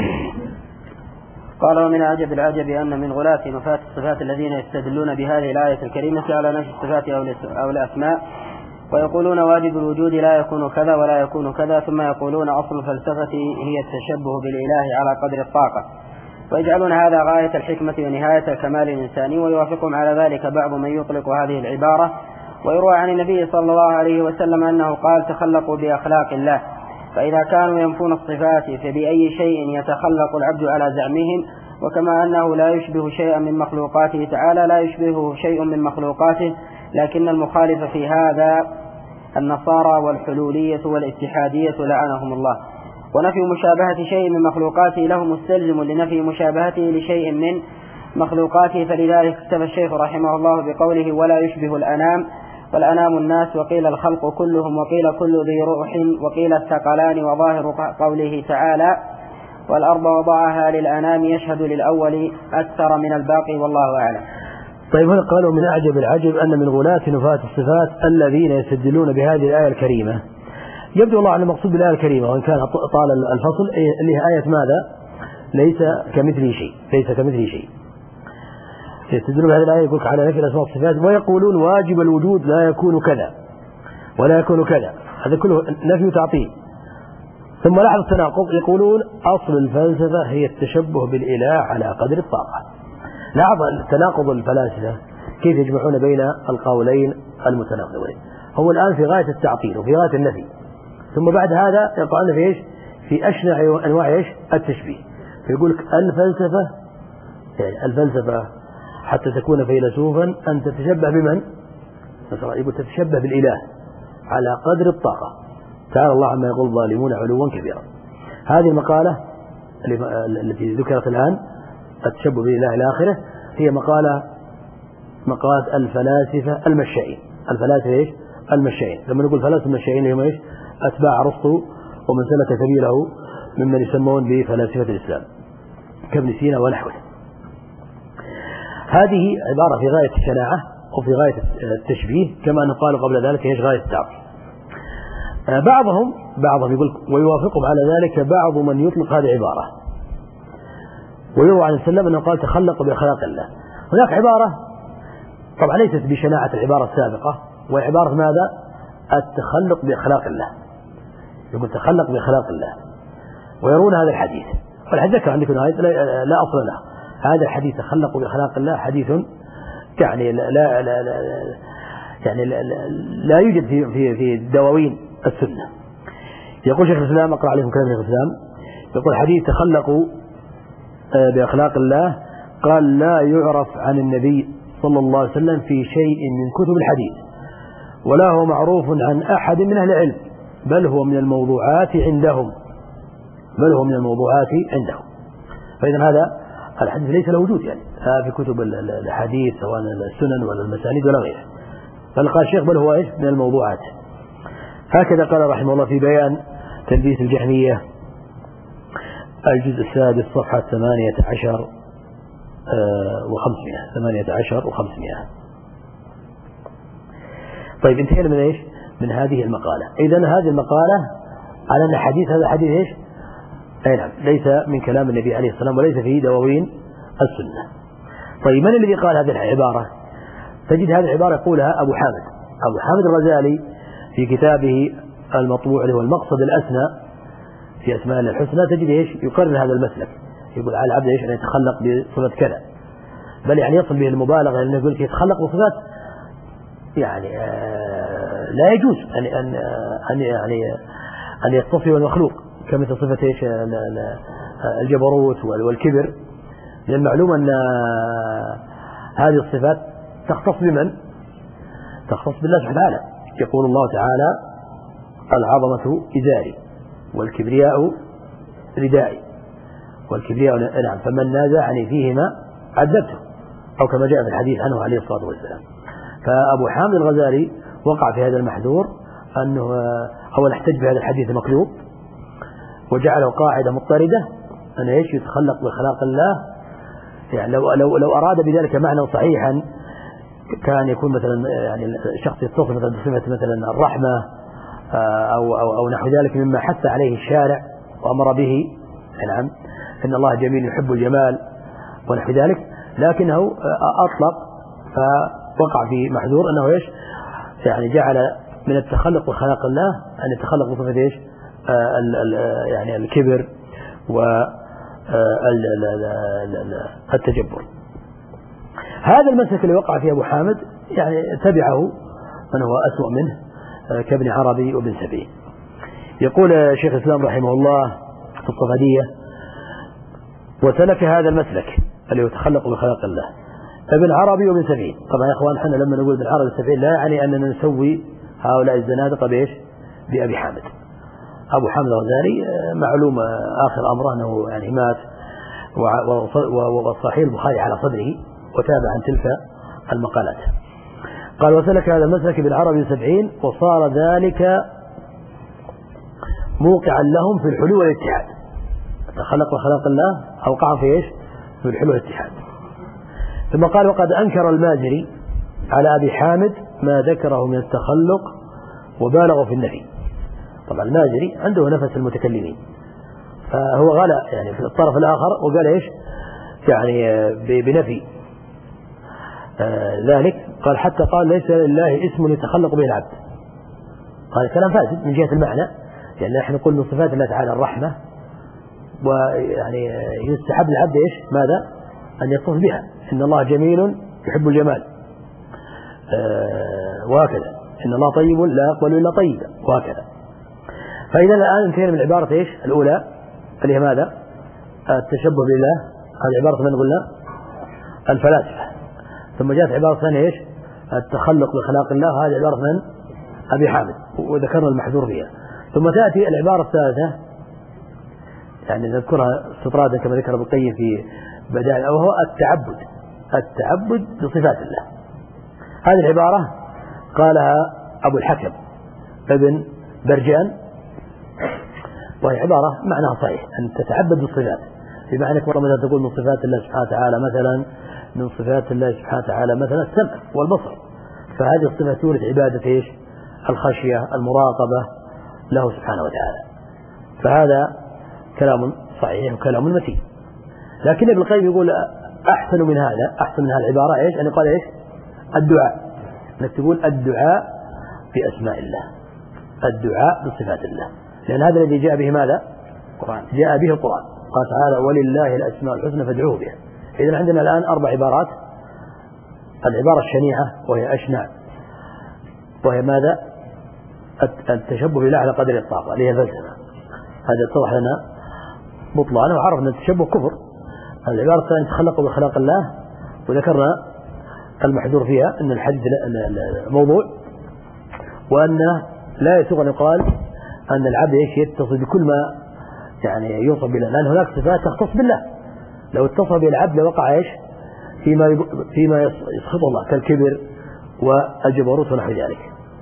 قال ومن أعجب العجب أن من غلاة نفاة الصفات الذين يستدلون بهذه الآية الكريمة على نفي الصفات أو الأسماء، ويقولون واجب الوجود لا يكون كذا ولا يكون كذا، ثم يقولون أصل الفلسفة هي التشبه بالإله على قدر الطاقة، ويجعلون هذا غاية الحكمة ونهاية الكمال الإنساني. ويوافقهم على ذلك بعض من يطلق هذه العبارة. ويروى عن النبي صلى الله عليه وسلم أنه قال تخلقوا بأخلاق الله، فإذا كانوا ينفون الصفات فبأي شيء يتخلق العبد على زعمهم؟ وكما أنه لا يشبه شيئا من مخلوقاته تعالى لا يشبهه شيء من مخلوقاته، لكن المخالف في هذا النصارى والحلولية والاتحادية لعنهم الله. ونفي مشابهة شيء من مخلوقاته له مستلزم لنفي مشابهته لشيء من مخلوقاته، فلذلك اكتفى الشيخ رحمه الله بقوله ولا يشبه الأنام، والأنام الناس، وقيل الخلق كلهم، وقيل كل ذي روح، وقيل الثقلان. وظاهر قوله تعالى والأرض وضعها للأنام يشهد للأول أكثر من الباقي، والله أعلم. طيب هنا قالوا من أعجب العجب أن من غلاة نفاة الصفات الذين يستدلون بهذه الآية الكريمة. يبدو الله أن المقصود بالآية الكريمة وإن كان طال الفصل اللي هي آية ماذا؟ ليس كمثله شيء، ليس كمثله شيء. يستدلون بهذه الآية يقول على نفي الأسماء والصفات، ويقولون واجب الوجود لا يكون كذا ولا يكون كذا، هذا كله نفي وتعطيل. ثم لاحظ التناقض، يقولون أصل الفلسفة هي التشبه بالإله على قدر الطاقة. لاحظ تناقض الفلاسفة كيف يجمعون بين القولين المتناقضين. هو الآن في غاية التعطيل وفي غاية النفي، ثم بعد هذا يقعون في إيش؟ في أشنع أنواع إيش؟ التشبيه. يقول لك الفلسفة، يعني الفلسفة حتى تكون فيلسوفا أن تتشبه بمن؟ يقول تتشبه بالإله على قدر الطاقة. تعالى الله عما يقول الظالمون علوا كبيرا. هذه المقالة التي ذكرت الآن التشبه بالإله إلى آخره هي مقالة مقالة الفلاسفة المشائين. الفلاسفة إيش؟ المشائين. لما نقول فلاسفة المشائين هم إيش؟ أتباع أرسطو ومن سلك سبيله ممن يسمون بفلاسفة الإسلام كابن سينا ونحوه. هذه عبارة في غاية الشناعة وفي غاية التشبيه، كما أنه قالوا قبل ذلك إيش؟ غاية التعطيل. بعضهم بعضهم يقول ويوافقهم على ذلك بعض من يطلق هذه العبارة، ويروى عن السلام أنه قال تخلق بأخلاق الله. هناك عبارة طبعا ليست بشناعة العبارة السابقة، وعبارة ماذا؟ التخلق بأخلاق الله. يقول تخلق بأخلاق الله، ويرون هذا الحديث، والحديث ذكر عندكم لا أصل له. هذا الحديث تخلق بأخلاق الله حديث يعني لا لا لا, لا يعني لا, لا, لا يوجد في في في دواوين السنة. يقول شيخ الإسلام، أقرأ عليكم كلام شيخ الإسلام، يقول حديث تخلقوا بأخلاق الله قال لا يعرف عن النبي صلى الله عليه وسلم في شيء من كتب الحديث، ولا هو معروف عن أحد من أهل العلم، بل هو من الموضوعات عندهم بل هو من الموضوعات عندهم. فإذا هذا الحديث ليس له وجود يعني في كتب الحديث سواء السنن ولا المسانيد ولا غيره، بل قال الشيخ بل هو إيش؟ من الموضوعات. هكذا قال رحمه الله في بيان تلبيس الجهمية الجزء السادس صفحة ثمانية عشر وخمسمائة ثمانية عشر وخمسمائة. طيب انتهينا من ايش؟ من هذه المقالة. إذن هذه المقالة على أن حديث هذا حديث ايش؟ أي نعم ليس من كلام النبي عليه الصلاة والسلام وليس فيه دواوين السنة. طيب من الذي قال هذه العبارة؟ تجد هذه العبارة يقولها أبو حامد أبو حامد الغزالي في كتابه المطبوع اللي هو المقصد الأسنى في أسماء الله الحسنى. تجد ايش؟ يقرر هذا المسلك، يقول على العبد ايش؟ أن يتخلق بصفة كذا، بل يعني يصل به المبالغة أنه يقول يتخلق بصفات يعني آه لا يجوز أن أن أن يعني أن يتصف المخلوق كمثل صفة ايش؟ الجبروت والكبر، لأن معلوم أن هذه الصفات تختص بمن؟ تختص بالله سبحانه وتعالى. يقول الله تعالى العظمة إزاري والكبرياء ردائي، والكبرياء نعم فمن نازعني فيهما عذبته، أو كما جاء في الحديث عنه عليه الصلاة والسلام. فأبو حامد الغزالي وقع في هذا المحذور أنه أول احتج بهذا الحديث المقلوب وجعله قاعدة مضطردة أن ايش؟ يتخلق بخلاق الله. يعني لو لو لو أراد بذلك معنى صحيحا كان يكون مثلا يعني شخص يتصف مثلا بصفة مثلا الرحمة أو أو أو نحو ذلك مما حث عليه الشارع وأمر به، نعم إن الله جميل يحب الجمال ونحو ذلك، لكنه أطلق فوقع في محذور أنه ايش؟ يعني جعل من التخلق بخلاق الله أن يتخلق بصفة ايش؟ يعني الكبر والتجبر. هذا المسلك اللي وقع فيه أبو حامد يعني تبعه من هو أسوأ منه كابن عربي وابن سبعين. يقول شيخ الإسلام رحمه الله في الصفدية وسلك هذا المسلك اللي يتخلق بخلاق الله ابن عربي وابن سبعين. طبعا يا اخوان احنا لما نقول ابن عربي وابن سبعين لا يعني اننا نسوي هؤلاء الزنادقه بايش؟ بأبي حامد. أبو حامد الغزالي معلوم آخر أمره أنه يعني مات وصحيح البخاري على صدره وتابع عن تلك المقالات. قال وسلك هذا المسلك بالعربي سبعين وصار ذلك موقعا لهم في الحلول والاتحاد. تخلق وخلق الله أوقع في إيش؟ في الحلول والاتحاد. ثم قال وقد أنكر المازري على أبي حامد ما ذكره من التخلق وبالغ في النفي. طبعا المازري عنده نفس المتكلمين، فهو غلا يعني في الطرف الآخر وقال إيش؟ يعني بنفي آه ذلك. قال حتى قال ليس لله اسم يتخلق به العبد. قال كلام فاسد من جهة المعنى، لأن يعني نحن نقول من صفات الله تعالى الرحمة، ويعني يستحب العبد إيش؟ ماذا؟ أن يتصف بها، إن الله جميل يحب الجمال آه وهكذا، إن الله طيب لا يقبل إلا طيبا وهكذا. فإذا الآن انتهينا من عبارة إيش؟ الأولى اللي هي ماذا؟ التشبه بالله، هذه عبارة من قلنا الفلاسفة. ثم جاءت عبارة ثانية إيش؟ التخلق بخلاق الله، هذه عبارة من أبي حامد وذكرنا المحذور فيها. ثم تأتي العبارة الثالثة يعني نذكرها استطرادا كما ذكر ابن القيم في بدائع، وهو التعبد التعبد بصفات الله. هذه العبارة قالها أبو الحكم ابن برجان، وهي عبارة معناها صحيح أن تتعبد بالصفات، بمعنى مثلا تقول من صفات الله سبحانه وتعالى مثلا من صفات الله سبحانه وتعالى مثلا السمع والبصر، فهذه الصفة تورث عبادة إيش؟ الخشية المراقبة له سبحانه وتعالى. فهذا كلام صحيح وكلام متين. لكن ابن القيم يقول أحسن من هذا، أحسن من هذه العبارة إيش؟ أن يقال إيش؟ الدعاء، أنك تقول الدعاء بأسماء الله، الدعاء بصفات الله، لأن هذا الذي جاء به ماذا؟ القرآن، جاء به القرآن. قال تعالى ولله الأسماء الحسنى فادعوه بها. إذن عندنا الآن أربع عبارات. العبارة الشنيعة وهي أشنع، وهي ماذا؟ التشبه بالله على قدر الطاقة اللي هي الفلسفة. هذا اتضح لنا بطلانه وعرفنا التشبه كفر. العبارة الثانية تخلق بخلاق الله، وذكرنا المحذور فيها أن الحديث موضوع، وأنه لا يسوغ أن يقال أن العبد يتصل بكل ما يعني يوصف بالله، لأن هناك صفات تختص بالله، لو اتصل بالعبد لوقع إيش؟ فيما فيما يسخط الله كالكبر والجبروت ونحو ذلك.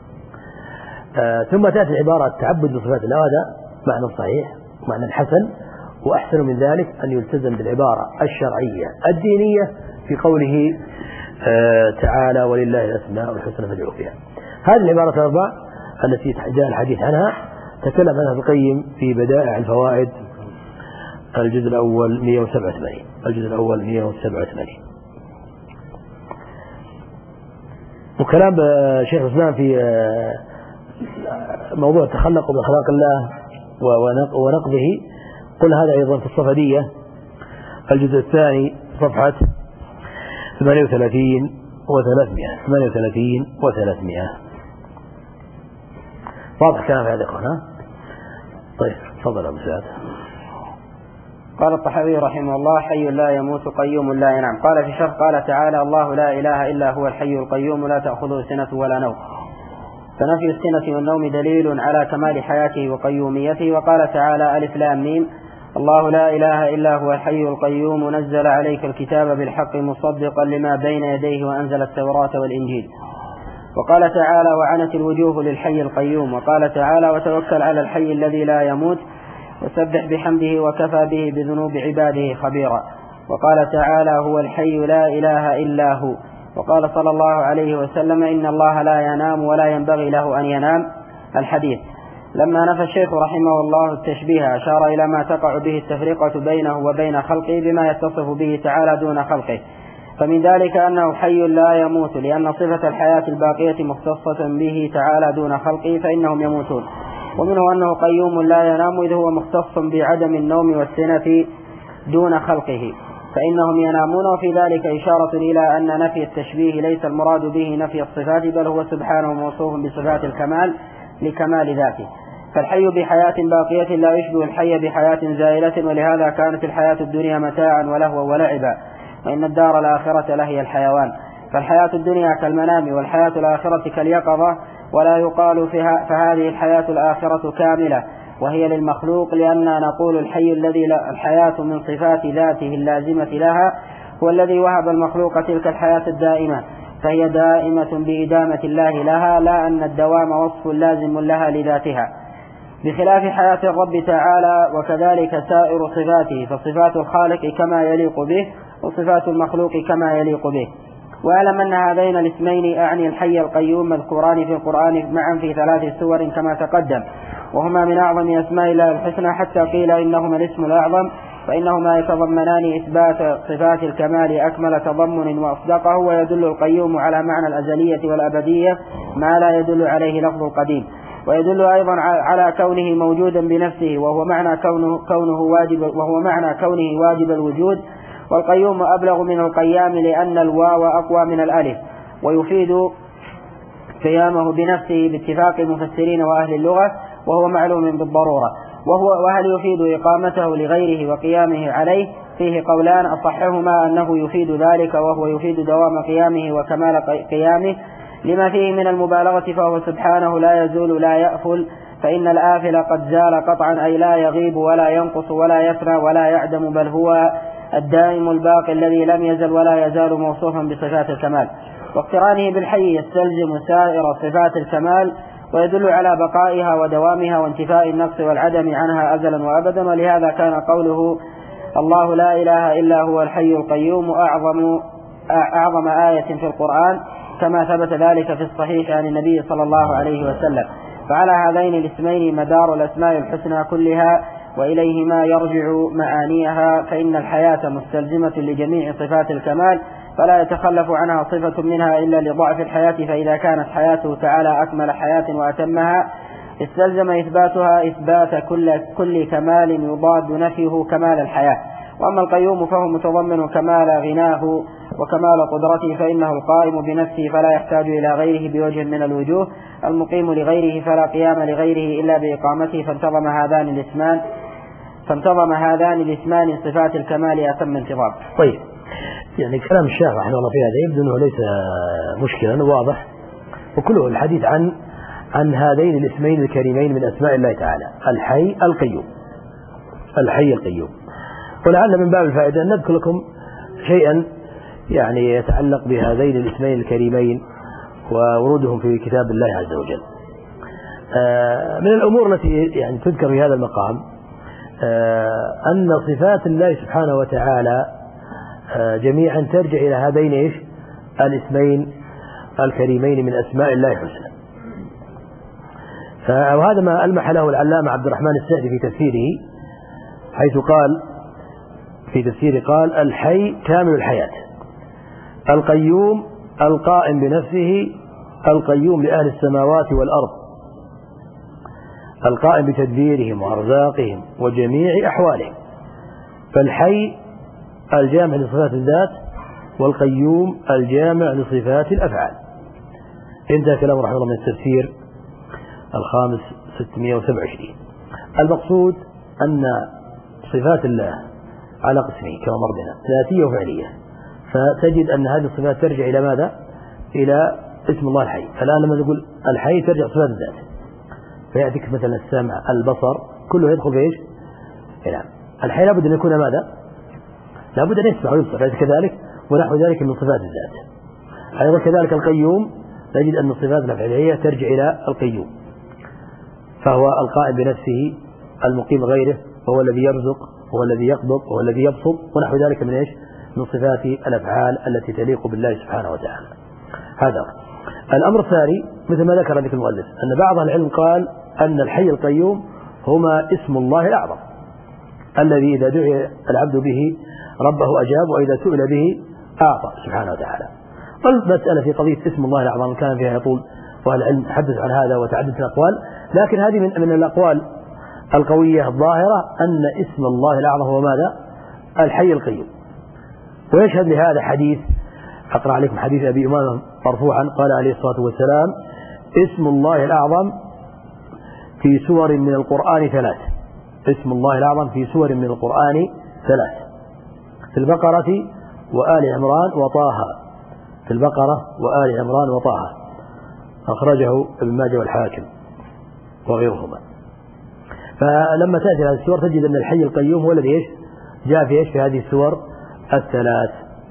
آه ثم تأتي عبارة التعبد بصفات الله، هذا معنى صحيح ومعنى حسن، وأحسن من ذلك أن يلتزم بالعبارة الشرعية الدينية في قوله آه تعالى ولله الأسماء الحسنى فادعوه بها. هذه العبارة الأربع التي جاء الحديث عنها تكلم عنها ابن القيم في بدائع الفوائد الجزء الأول مئة وسبعة وثمانين الجزء الأول مئة وسبعة وثمانين. وكلام شيخ الإسلام في موضوع التخلق بأخلاق الله ونقضه، قل هذا أيضا في الصفدية الجزء الثاني صفحة ثمانية وثلاثين وثلاثمائة ثمانية وثلاثين وثلاثمائة. واضح كلام هذا القرآن. طيب تفضل أبو سعد. قال الطحاوي رحمه الله حي لا يموت قيوم لا ينام. قال في شرح قال تعالى الله لا إله إلا هو الحي القيوم لا تأخذه سنة ولا نوم، فنفي السنة والنوم دليل على كمال حياته وقيوميته. وقال تعالى ألف لام ميم الله لا إله إلا هو الحي القيوم نزل عليك الكتاب بالحق مصدقا لما بين يديه وأنزل التوراة والإنجيل. وقال تعالى وعنت الوجوه للحي القيوم. وقال تعالى وتوكل على الحي الذي لا يموت وسبح بحمده وكفى به بذنوب عباده خبيرا. وقال تعالى هو الحي لا إله إلا هو. وقال صلى الله عليه وسلم إن الله لا ينام ولا ينبغي له أن ينام. الحديث. لما نفى الشيخ رحمه الله التشبيه أشار إلى ما تقع به التفرقة بينه وبين خلقه بما يتصف به تعالى دون خلقه، فمن ذلك أنه حي لا يموت لأن صفة الحياة الباقية مختصة به تعالى دون خلقه فإنهم يموتون، ومنه أنه قيوم لا ينام إذ هو مختص بعدم النوم والسنة دون خلقه فإنهم ينامون. وفي ذلك إشارة إلى أن نفي التشبيه ليس المراد به نفي الصفات، بل هو سبحانه موصوف بصفات الكمال لكمال ذاته. فالحي بحياة باقية لا يشبه الحي بحياة زائلة، ولهذا كانت الحياة الدنيا متاعا ولهوا ولعبا، وإن الدار الآخرة لهي الحيوان. فالحياة الدنيا كالمنام والحياة الآخرة كاليقظة، ولا يقال فيها فهذه الحياة الآخرة كاملة وهي للمخلوق، لأننا نقول الحي الذي الحياة من صفات ذاته اللازمة لها هو الذي وهب المخلوق تلك الحياة الدائمة، فهي دائمة بإدامة الله لها، لا أن الدوام وصف لازم لها لذاتها، بخلاف حياة الرب تعالى. وكذلك سائر صفاته، فصفات الخالق كما يليق به وصفات المخلوق كما يليق به. وأعلم أن هذين الاسمين أعني الحي القيوم مذكوران في القرآن معا في ثلاث سور كما تقدم، وهما من أعظم أسماء الله الحسنى، حتى قيل إنهما الاسم الأعظم، فإنهما يتضمنان إثبات صفات الكمال أكمل تضمن وأصدقه، ويدل القيوم على معنى الأزلية والأبدية ما لا يدل عليه لفظ القديم، ويدل أيضا على كونه موجودا بنفسه، وهو معنى كونه, كونه واجب وهو معنى كونه واجب الوجود. والقيوم أبلغ من القيام لأن الواو أقوى من الألف، ويفيد قيامه بنفسه باتفاق المفسرين وأهل اللغة، وهو معلوم بالضرورة. وهو وهل يفيد إقامته لغيره وقيامه عليه؟ فيه قولان، أصحهما أنه يفيد ذلك وهو يفيد دوام قيامه وكمال قيامه لما فيه من المبالغة، فهو سبحانه لا يزول لا يأفل، فإن الآفل قد زال قطعا، أي لا يغيب ولا ينقص ولا يفنى ولا يعدم، بل هو الدائم الباقي الذي لم يزل ولا يزال موصوفا بصفات الكمال. واقترانه بالحي يستلزم سائر صفات الكمال ويدل على بقائها ودوامها وانتفاء النقص والعدم عنها أزلا وأبدا، ولهذا كان قوله الله لا إله إلا هو الحي القيوم أعظم, أعظم آية في القرآن، كما ثبت ذلك في الصحيح عن النبي صلى الله عليه وسلم. فعلى هذين الاسمين مدار الأسماء الحسنى كلها وإليهما يرجع معانيها، فإن الحياة مستلزمة لجميع صفات الكمال فلا يتخلف عنها صفة منها إلا لضعف الحياة، فإذا كانت حياته تعالى أكمل حياة وأتمها استلزم إثباتها إثبات كل, كل كمال يضاد نفيه كمال الحياة. وأما القيوم فهو متضمن كمال غناه وكمال قدرته، فإنه القائم بنفسه فلا يحتاج إلى غيره بوجه من الوجوه، المقيم لغيره فلا قيام لغيره إلا بإقامته، فانتظم هذان الاسمان فانتظم هذان الاسمان صفات الكمال أتم انتظام. طيب، يعني كلام الشيخ رحمه الله في هذا يبدو أنه ليس مشكلا واضح، وكله الحديث عن عن هذين الاسمين الكريمين من أسماء الله تعالى، الحي القيوم. الحي القيوم. ولعل من باب الفائدة أن نذكر لكم شيئا يعني يتعلق بهذين الاسمين الكريمين وورودهم في كتاب الله عز وجل. من الأمور التي يعني تذكر في هذا المقام أن صفات الله سبحانه وتعالى جميعا ترجع إلى هذين إيش الاسمين الكريمين من أسماء الله الحسنى. وهذا ما ألمح له العلامة عبد الرحمن السعدي في تفسيره، حيث قال في تفسيره قال الحي كامل الحياة، القيوم القائم بنفسه، القيوم لأهل السماوات والأرض، القائم بتدبيرهم وأرزاقهم وجميع أحوالهم، فالحي الجامع لصفات الذات، والقيوم الجامع لصفات الأفعال. انتهى كلام رحمه الله من التفسير الخامس ستمائة وسبعة وعشرين. المقصود أن صفات الله على قسمين كما مر بنا، ذاتية وفعلية، فتجد أن هذه الصفات ترجع إلى ماذا؟ إلى اسم الله الحي. الآن لما نقول الحي ترجع صفات الذات، فيأتيك مثلا السمع البصر كله يدخل في إيش؟ نعم. الحي لابد أن يكون ماذا؟ لابد أن يسمع ويبصر، ليس كذلك؟ ونحو ذلك من صفات الذات. أيضا كذلك القيوم نجد أن الصفات الفعلية ترجع إلى القيوم، فهو القائم بنفسه المقيم غيره، وهو الذي يرزق، وهو الذي يقبض، وهو الذي يبسط، ونحو ذلك من إيش؟ من صفات الأفعال التي تليق بالله سبحانه وتعالى. هذا الأمر الثاني، مثل ما ذكر ذلك المؤلف، أن بعض العلم قال أن الحي القيوم هما اسم الله الأعظم الذي إذا دعي العبد به ربه أجاب، وإذا سئل به أعطى سبحانه وتعالى. والمسألة في قضية اسم الله الأعظم كان فيها يطول، والعلم تحدث عن هذا وتعدد الأقوال، لكن هذه من, من الأقوال القوية الظاهرة أن اسم الله الأعظم هو ماذا؟ الحي القيوم. ويشهد لهذا حديث، أقرأ عليكم حديث أبي أمامة مرفوعا، قال عليه الصلاة والسلام: اسم الله الأعظم في سور من القرآن ثلاث. اسم الله الأعظم في سور من القرآن ثلاث، في البقرة وآل عمران وطه. في البقرة وآل عمران وطه، أخرجه ابن ماجه والحاكم وغيرهما. فلما تأتي هذه السور تجد أن الحي القيوم هو الذي إيش جاء في إيش في هذه السور الثلاث.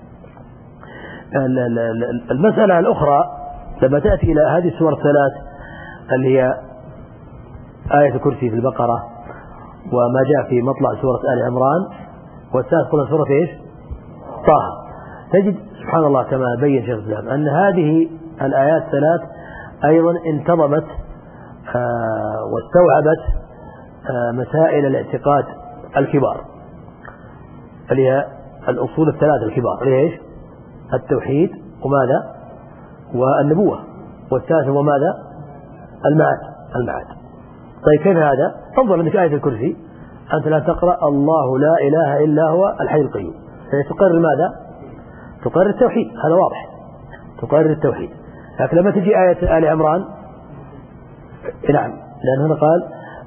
المسألة الأخرى لما تأتي إلى هذه السور الثلاث اللي هي آية الكرسي في البقرة، وما جاء في مطلع سورة آل عمران، والثالث كلها سورة إيش؟ طه. تجد سبحان الله كما بين شيخ الإسلام أن هذه الآيات الثلاث أيضا انتظمت آه واستوعبت آه مسائل الاعتقاد الكبار اللي هي الأصول الثلاث الكبار، اللي هي إيش؟ التوحيد وماذا؟ والنبوة، والثالث هو ماذا؟ المعاد. المعاد. طيب كيف هذا؟ انظر عندك آية الكرسي، أنت لا تقرأ الله لا إله إلا هو الحي القيوم، يعني تقرر ماذا؟ تقرر التوحيد، هذا واضح، تقرر التوحيد. لكن لما تجي آية آل عمران، نعم، لأن هنا قال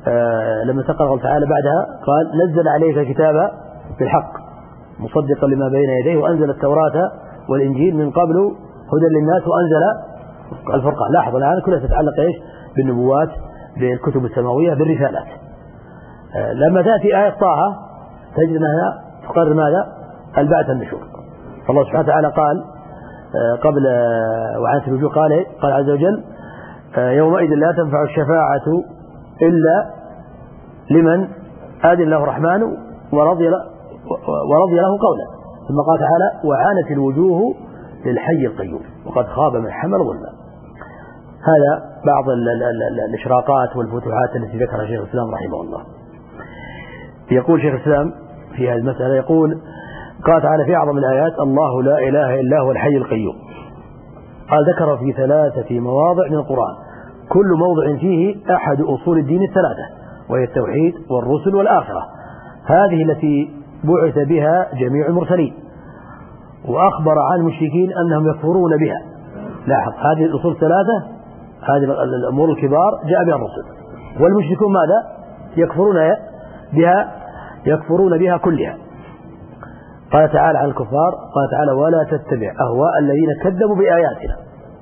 آه لما تقرأ الله تعالى بعدها قال نزل عليك الكتاب بالحق مصدقا لما بين يديه وأنزل التوراة والإنجيل من قبل هدى للناس وأنزل الفرقان. لاحظ الآن كلها تتعلق إيش بالنبوات بالكتب السماوية بالرسالات. آه لما تأتي آية طه تجد أنها تقرر ماذا؟ البعث النشور. فالله سبحانه وتعالى قال آه قبل آه وعنت الوجوه قال إيه؟ قال عز وجل آه يومئذ لا تنفع الشفاعة إلا لمن آذن له الرحمن ورضي له, ورضي له قولا. ثم قال تعالى وعانت الوجوه للحي القيوم وقد خاب من حمل ظلما. هذا بعض ال ال ال الإشراقات والفتوحات التي ذكرها شيخ الإسلام رحمه الله. يقول شيخ الإسلام في هذه المسألة يقول قال تعالى في أعظم الآيات الله لا إله إلا هو الحي القيوم. قال ذكر في ثلاثة مواضع من القرآن كل موضع فيه أحد أصول الدين الثلاثة وهي التوحيد والرسل والآخرة، هذه التي بعث بها جميع المرسلين، وأخبر عن المشركين أنهم يكفرون بها. لاحظ هذه الأصول الثلاثة، هذه الأمور الكبار جاء بها الرسل، والمشركون ماذا؟ يكفرون بها يكفرون بها كلها. قال تعالى عن الكفار قال تعالى ولا تتبع أهواء الذين كذبوا بآياتنا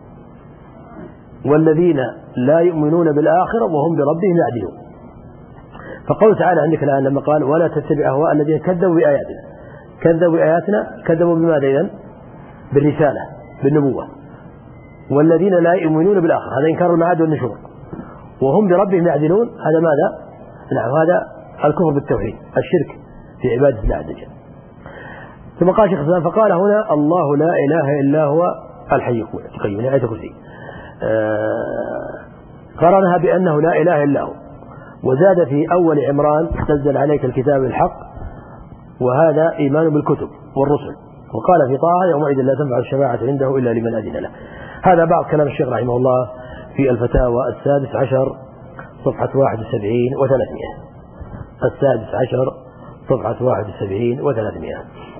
والذين لا يؤمنون بالآخرة وهم بربهم يعدلون. فقول تعالى عندك الآن لما قال ولا تتبع أهواء الذين كذبوا بآياتنا، كذبوا بآياتنا كذبوا بماذا إذن؟ بالرسالة بالنبوة. والذين لا يؤمنون بالآخرة هذا إنكار المعاد والنشور، وهم بربهم يعدلون هذا ماذا؟ نعم هذا الكفر بالتوحيد الشرك في عبادة الله عز وجل. ثم قال شيخ الإسلام فقال هنا الله لا إله إلا هو الحي القيوم آية الكرسي قرنها بأنه لا إله إلا هو، وزاد في أول عمران نزل عليك الكتاب الحق وهذا إيمان بالكتب والرسل، وقال في طه يومئذ لا تنفع الشفاعة عنده إلا لمن أذن له. هذا بعض كلام الشيخ رحمه الله في الفتاوى السادس عشر صفحة واحد وسبعين وثلاثمائة السادس عشر صفحة واحد وسبعين وثلاثمائة.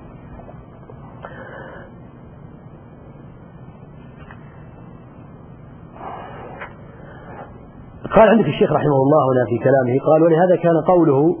قال عندك الشيخ رحمه الله هنا في كلامه قال ولهذا كان قوله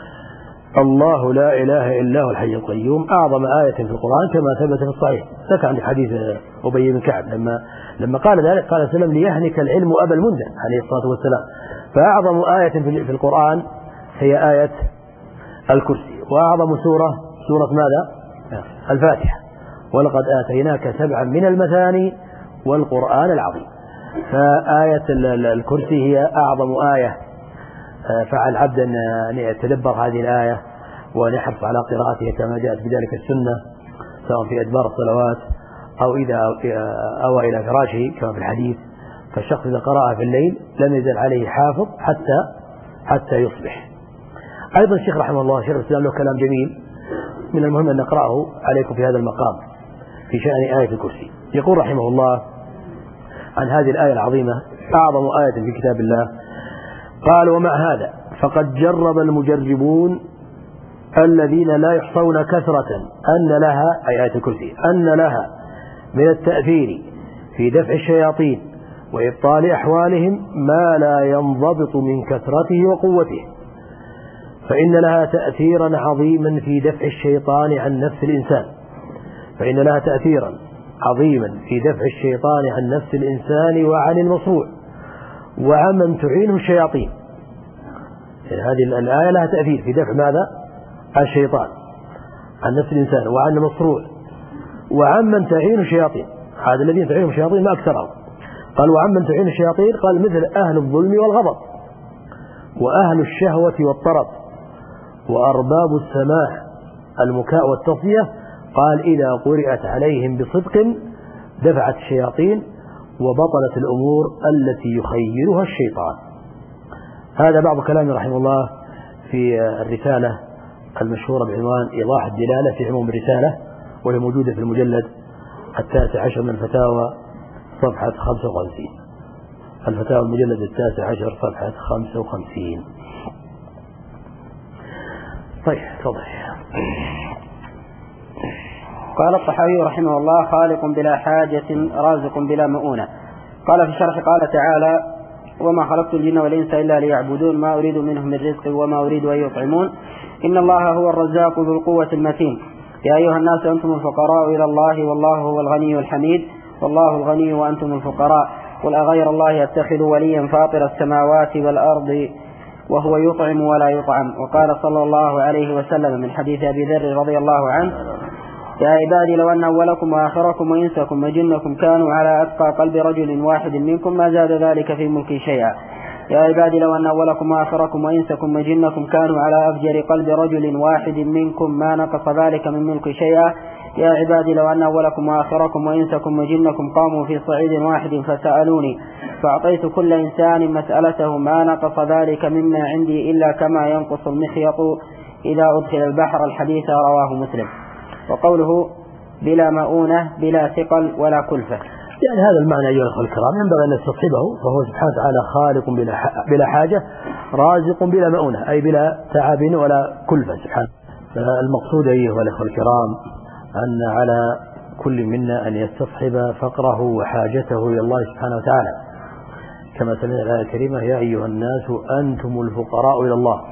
الله لا إله إلا هو الحي القيوم أعظم آية في القرآن كما ثبت في الصحيح. ذكر عندك حديث أبي بن كعب لما لما قال ذلك قال سلم ليهنك العلم أبا المنذر عليه الصلاة والسلام. فأعظم آية في القرآن هي آية الكرسي، وأعظم سورة سورة ماذا؟ الفاتحة. ولقد آتيناك سبعا من المثاني والقرآن العظيم. فآية الكرسي هي أعظم آية، فعل عبد أن يتدبر هذه الآية وأن يحرص على قراءتها كما جاءت بذلك السنة سواء في أدبار الصلوات أو إذا أوى إلى فراشه كما في الحديث. فالشخص إذا قرأها في الليل لم يزل عليه حافظ حتى حتى يصبح. أيضا الشيخ رحمه الله شيخ الإسلام له كلام جميل من المهم أن نقرأه عليكم في هذا المقام في شأن آية الكرسي. يقول رحمه الله عن هذه الآية العظيمة أعظم آية في كتاب الله قال ومع هذا فقد جرب المجربون الذين لا يحصون كثرة أن لها أي آية الكرسي أن لها من التأثير في دفع الشياطين وإبطال أحوالهم ما لا ينضبط من كثرته وقوته، فإن لها تأثيرا عظيما في دفع الشيطان عن نفس الإنسان فإن لها تأثيرا عظيما في دفع الشيطان عن نفس الإنسان وعن المصروع وعمن تعينه الشياطين. يعني هذه الآية لها تأثير في دفع ماذا؟ الشيطان عن نفس الإنسان وعن المصروع وعمن تعينه الشياطين. هذا الذين تعينهم الشياطين ما أكثرهم. قال وعمن تعين الشياطين قال مثل أهل الظلم والغضب وأهل الشهوة والطرب وأرباب السماح المكاء والتصفية. قال إذا قرأت عليهم بصدق دفعت الشياطين وبطلت الأمور التي يخيلها الشيطان. هذا بعض كلام رحمه الله في الرسالة المشهورة بعنوان إيضاح الدلالة في عموم الرسالة، وهي موجودة في المجلد التاسع عشر من الفتاوى صفحة خمسة وخمسين. الفتاوى المجلد التاسع عشر صفحة خمسة وخمسين. طيب تفضل. قال الطحاوي رحمه الله خالق بلا حاجة رازق بلا مؤونة. قال في الشرح قال تعالى وما خلقت الجن والإنس إلا ليعبدون ما أريد منهم من رزق وما أريد أن يطعمون إن الله هو الرزاق ذو القوة المتين يا أيها الناس أنتم الفقراء إلى الله والله هو الغني الحميد والله الغني وأنتم الفقراء قل أغير الله أتخذ وليا فاطر السماوات والأرض وهو يطعم ولا يطعم. وقال صلى الله عليه وسلم من حديث أبي ذر رضي الله عنه يا عبادي لو أن أولكم وآخركم وإنسكم وجنكم كانوا على أتقى قلب رجل واحد منكم ما زاد ذلك في ملكي شيئا. يا عبادي لو أن أولكم وآخركم وإنسكم وجنكم كانوا على أفجر قلب رجل واحد منكم ما نقص ذلك من ملكي شيئا. يا عبادي لو أن أولكم وآخركم وإنسكم وجنكم قاموا في صعيد واحد فسألوني فأعطيت كل إنسان مسألته ما نقص ذلك مما عندي إلا كما ينقص المخيط إذا أدخل البحر. الحديث رواه مسلم. وقوله بلا مؤونة بلا ثقل ولا كلفة يعني هذا المعنى أيها الأخوة الكرام ينبغي أن نستصحبه، فهو سبحانه وتعالى خالق بلا حاجة رازق بلا مؤونة أي بلا تعب ولا كلفة سبحانه. المقصود أيها الأخوة الكرام أن على كل منا أن يستصحب فقره وحاجته إلى الله سبحانه وتعالى كما سمعنا الآية الكريمة يا أيها الناس أنتم الفقراء إلى الله.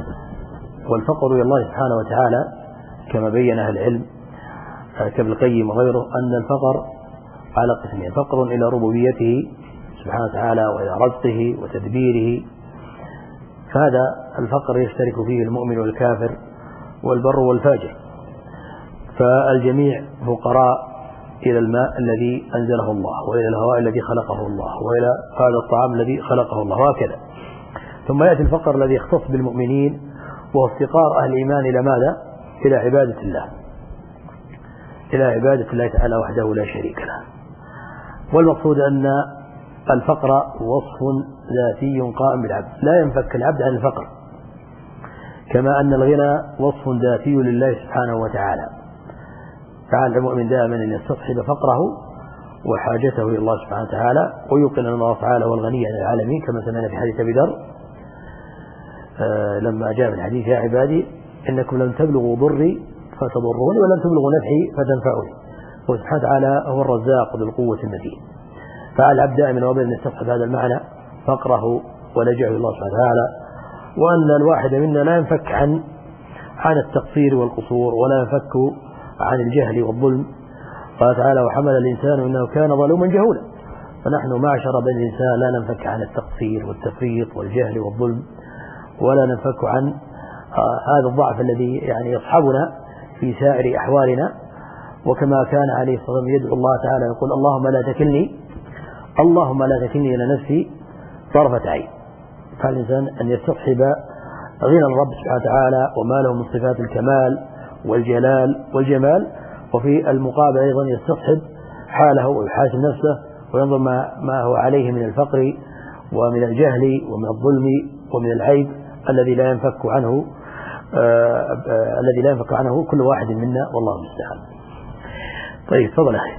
والفقر إلى الله سبحانه وتعالى كما بين أهل العلم كابن القيم وغيره أن الفقر على قسمين: فقر إلى ربوبيته سبحانه وتعالى وإلى رزقه وتدبيره، فهذا الفقر يشترك فيه المؤمن والكافر والبر والفاجر، فالجميع فقراء إلى الماء الذي أنزله الله وإلى الهواء الذي خلقه الله وإلى هذا الطعام الذي خلقه الله وهكذا. ثم يأتي الفقر الذي يختص بالمؤمنين وهو افتقار أهل الإيمان إلى ماذا؟ إلى عبادة الله، إلى عبادة الله تعالى وحده لا شريك له. والمقصود أن الفقر وصف ذاتي قائم بالعبد لا ينفك العبد عن الفقر، كما أن الغنى وصف ذاتي لله سبحانه وتعالى. فعلى المؤمن دائما أن يستصحب فقره وحاجته إلى الله سبحانه وتعالى ويوقن أن الله تعالى هو الغني عن العالمين كما سمعنا في حديث أبي ذر آه لما جاء في الحديث يا عبادي إنكم لن تبلغوا ضري فتضروني ولن تبلغوا نفعي فتنفعوني. وسبحانه وتعالى هو الرزاق ذو القوة المتين. فعلى العبد دائما وابدا أن يستصحب هذا المعنى فقره ولجأه إلى الله سبحانه وتعالى، وأن الواحد منا لا ينفك عن عن التقصير والقصور ولا ينفك عن الجهل والظلم. قال تعالى وحمل الإنسان إنه كان ظلوما جهولا. فنحن معشر بني الإنسان لا ننفك عن التقصير والتفريط والجهل والظلم، ولا ننفك عن هذا الضعف الذي يعني يصحبنا في سائر أحوالنا. وكما كان عليه الصلاة والسلام يدعو الله تعالى يقول اللهم لا تكلني اللهم لا تكلني إلى نفسي طرفة عين. فالإنسان أن يستصحب غنى الرب سبحانه وتعالى وما له من صفات الكمال والجلال والجمال، وفي المقابل أيضا يستصحب حاله ويحاسب نفسه وينظر ما, ما هو عليه من الفقر ومن الجهل ومن الظلم ومن العيب الذي لا ينفك عنه آآ آآ الذي لا ينفك عنه كل واحد منا والله المستعان. طيب تفضل أخي.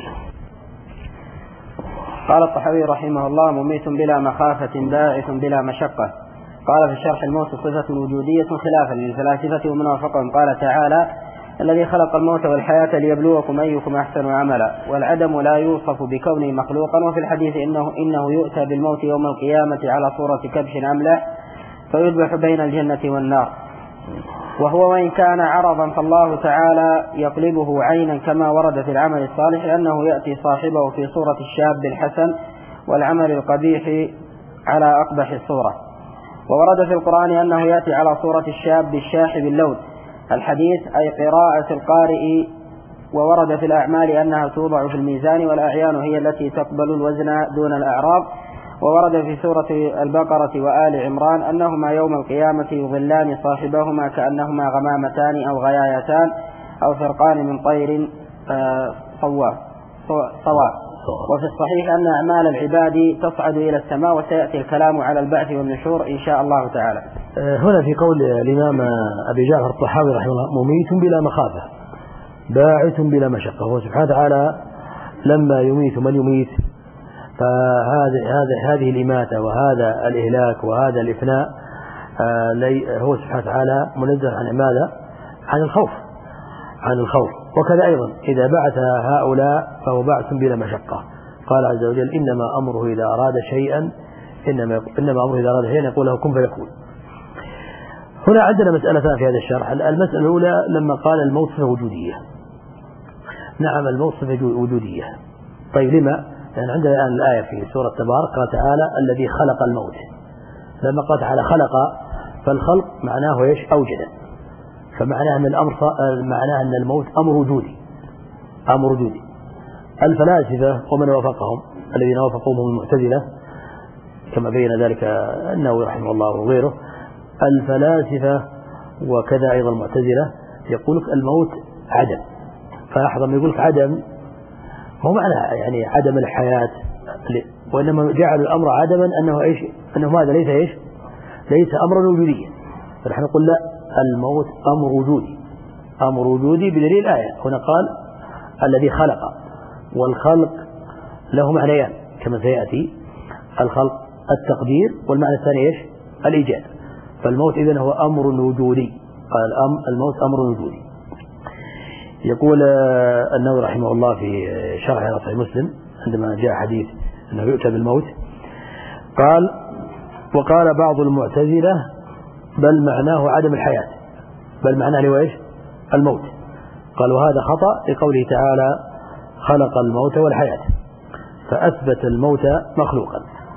قال الطحاوي رحمه الله مميت بلا مخافة باعث بلا مشقة. قال في الشرح الموت صفة وجودية خلافا للفلاسفة ومن وافقهم. قال تعالى الذي خلق الموت والحياة ليبلوكم أيكم أحسن عملا. والعدم لا يوصف بكونه مخلوقا. وفي الحديث إنه, إنه يؤتى بالموت يوم القيامة على صورة كبش أملح فيذبح بين الجنة والنار. وهو وإن كان عرضا فالله تعالى يقلبه عينا كما ورد في العمل الصالح، لأنه يأتي صاحبه في صورة الشاب الحسن والعمل القبيح على أقبح الصورة. وورد في القرآن أنه يأتي على صورة الشاب الشاحب اللون الحديث أي قراءة القارئ. وورد في الأعمال أنها توضع في الميزان والأعيان هي التي تقبل الوزن دون الأعراض. وورد في سورة البقرة وآل عمران أنهما يوم القيامة يظلان صاحبهما كأنهما غمامتان أو غيايتان أو فرقان من طير صواب. وفي الصحيح أن أعمال العباد تصعد إلى السماء، وسيأتي الكلام على البعث والنشور إن شاء الله تعالى. هنا في قول الإمام أبي جعفر الطحاوي رحمه الله مميت بلا مخافة باعث بلا مشقة. هو سبحانه وتعالى لما يميت من يميت فهذه هذه هذه الإماتة وهذا الإهلاك وهذا الإفناء هو سبحانه وتعالى منزه عن ماذا؟ عن الخوف عن الخوف. وكذا أيضا إذا بعث هؤلاء فهو بعث بلا مشقة. قال عز وجل إنما أمره إذا أراد شيئا إنما إنما أمره إذا أراد شيئا يقول له كن فيكون. هنا عندنا مسألتان في هذا الشرح. المسألة الأولى لما قال الموت صفة وجودية. نعم الموت صفة وجودية. طيب لما؟ لأن عندنا الآن الآية في سورة تبارك قال تعالى الذي خلق الموت. لما قال تعالى خلق فالخلق معناه إيش؟ أوجد. فمعناه أن الأمر معناه أن الموت أمر وجودي. أمر وجودي. الفلاسفة ومن وافقهم الذين وافقوهم المعتزلة كما بين ذلك النووي رحمه الله وغيره، الفلاسفة وكذا أيضا المعتزلة يقول لك الموت عدم. فلاحظ لما يقول لك عدم هو معنى يعني عدم الحياة، وإنما جعل الأمر عدما أنه إيش؟ أنه ماذا؟ ليس إيش؟ ليس أمرا وجوديا. فنحن نقول لا، الموت أمر وجودي، أمر وجودي بدليل الآية. هنا قال الذي خلق، والخلق له معنيان كما سيأتي، الخلق التقدير والمعنى الثاني إيش؟ الإيجاد. فالموت إذن هو أمر وجودي. قال الموت أمر وجودي. يقول النووي رحمه الله في شرح صحيح مسلم عندما جاء حديث أنه يؤتى بالموت قال وقال بعض المعتزلة بل معناه عدم الحياة، بل معناه له إيش؟ الموت. قال وهذا خطأ لقوله تعالى خلق الموت والحياة، فأثبت الموت مخلوقا.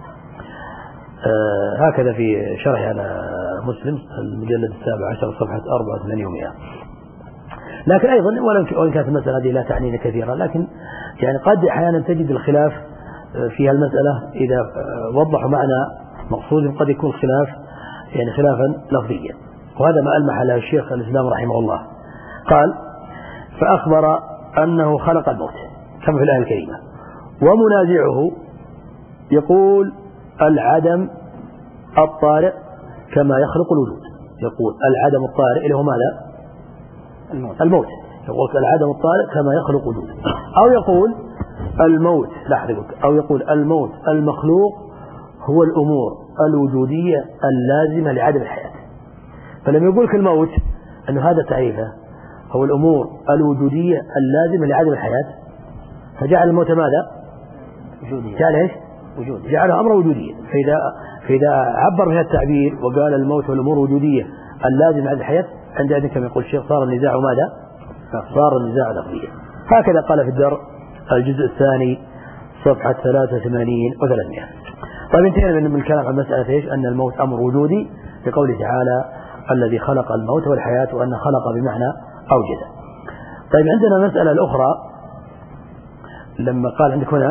آه هكذا في شرح على مسلم المجلد السابع عشر صفحة أربعة وثمانين. لكن أيضا وإن كانت المسألة هذه لا تعنينا كثيرا، لكن يعني قد أحيانا تجد الخلاف في المسألة إذا وضحوا معنى مقصود قد يكون خلاف يعني خلافا لفظيا، وهذا ما ألمح له الشيخ الإسلام رحمه الله. قال فأخبر أنه خلق الموت كما في الآية الكريمة، ومنازعه يقول العدم الطارئ كما يخلق الوجود. يقول العدم الطارئ اللي هو ماذا؟ الموت. الموت. يقول العدم الطارئ كما يخلق الوجود، أو يقول الموت لاحظوا أو يقول الموت المخلوق هو الأمور الوجودية اللازمة لعدم الحياة. فلما يقول لك الموت أنه هذا تعريفه هو الأمور الوجودية اللازمة لعدم الحياة، فجعل الموت ماذا؟ وجودية. جعل إيش؟ وجودي. جعله أمر وجوديا. فإذا فإذا عبر بهذا التعبير وقال الموت والأمور الوجودية اللازمة لعدم الحياة، عندئذ كما يقول الشيخ صار النزاع ماذا؟ صار النزاع لفظيا. هكذا قال في الدر الجزء الثاني صفحة ثلاثة وثمانين وثلاثمائة. طيب انتهينا من الكلام عن مسألة إيش؟ أن الموت أمر وجودي لقوله تعالى الذي خلق الموت والحياة، وأن خلق بمعنى أوجد. طيب عندنا مسألة الأخرى لما قال عندك هنا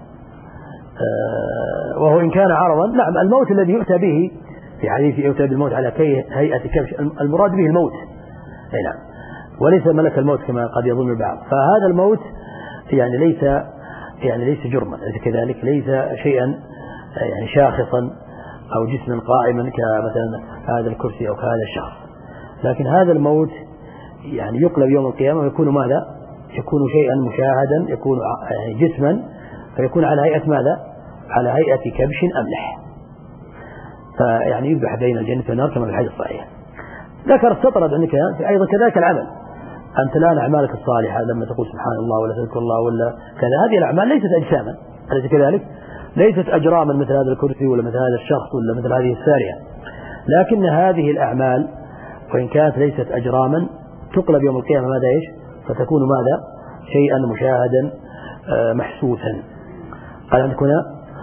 آه وهو إن كان عرضا. نعم الموت الذي يؤتى به في حديث يؤتى بالموت على هيئة كبش المراد به الموت، أي نعم، وليس ملك الموت كما قد يظن البعض. فهذا الموت يعني ليس يعني ليس جرما، ليس كذلك، ليس شيئا يعني شاخصا أو جسما قائما كمثلا هذا الكرسي أو كهذا الشخص، لكن هذا الموت يعني يقلب يوم القيامة ويكون ماذا؟ يكون شيئا مشاهدا، يكون يعني جسما، فيكون على هيئة ماذا؟ على هيئة كبش أملح، فيعني يذبح بين الجنة والنار كما في الحديث الصحيح. ذكر استطرد عندك أيضا كذلك العمل، أنت الآن أعمالك الصالحة لما تقول سبحان الله ولا تذكر الله ولا كذا، هذه الأعمال ليست أجساما، أليس كذلك؟ ليست أجراما مثل هذا الكرسي ولا مثل هذا الشخص ولا مثل هذه السارية، لكن هذه الأعمال وإن كانت ليست أجراما تقلب يوم القيامة ماذا إيش؟ فتكون ماذا؟ شيئا مشاهدا آه محسوسا. قال عندك هنا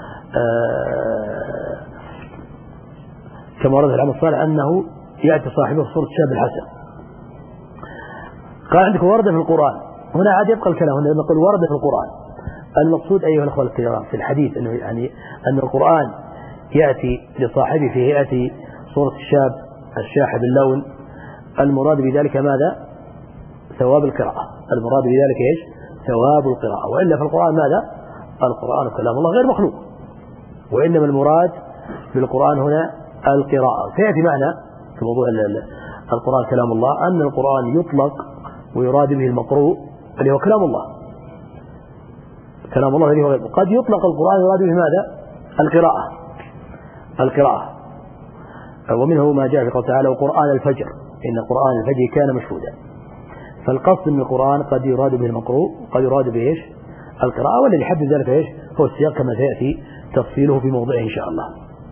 آه كما ورد العمل الصالح أنه يأتي صاحبه في صورة شاب الحسن. قال عندك ورد في القرآن، هنا عاد يبقى الكلام، هنا نقول ورد في القرآن. المقصود أيها الأخوة الكرام في الحديث أنه يعني أن القرآن يأتي لصاحبه في هيئة صورة الشاب الشاحب اللون، المراد بذلك ماذا؟ ثواب القراءة. المراد بذلك إيش؟ ثواب القراءة. وإلا في القرآن ماذا؟ القرآن كلام الله غير مخلوق، وإنما المراد بالقرآن هنا القراءة. سيأتي معنا في موضوع القرآن كلام الله أن القرآن يطلق ويراد به المقروء اللي هو كلام الله، كلام الله الذي هو غير. قد يطلق القرآن يراد به ماذا؟ القراءة، القراءة. ومنه ما جاء في قوله تعالى وقرآن الفجر إن قرآن الفجر كان مشهودا. فالقصد من القرآن قد يراد به المقروء، قد يراد به إيش؟ القراءة، والذي يحدد ذلك إيش؟ هو السياق كما سيأتي تفصيله في موضعه إن شاء الله.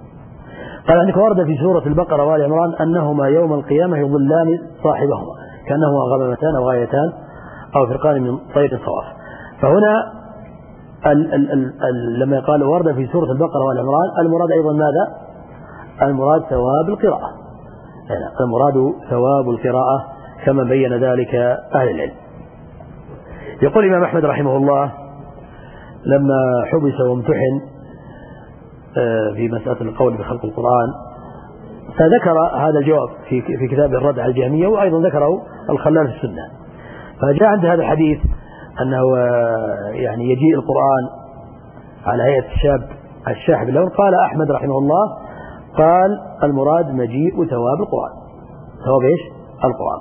قال عندك ورد في سورة البقرة وآل عمران أنهما يوم القيامة يظلان صاحبهما كأنهما غمامتان أو غايتان أو فرقان من طير صواف. فهنا ال ال ال ال لما قال ورد في سورة البقرة وآل عمران المراد أيضا ماذا؟ المراد ثواب القراءة، يعني المراد ثواب القراءة كما بين ذلك أهل العلم. يقول الإمام أحمد رحمه الله لما حبس وامتحن في مسألة القول بخلق القرآن فذكر هذا الجواب في في كتاب الرد على الجهمية، وأيضا ذكره الخلال في السنة. فجاء عند هذا الحديث أنه يعني يجيء القرآن على هيئة الشاب الشاحب اللون. قال أحمد رحمه الله قال المراد مجيء ثواب القرآن، ثواب إيش؟ القرآن.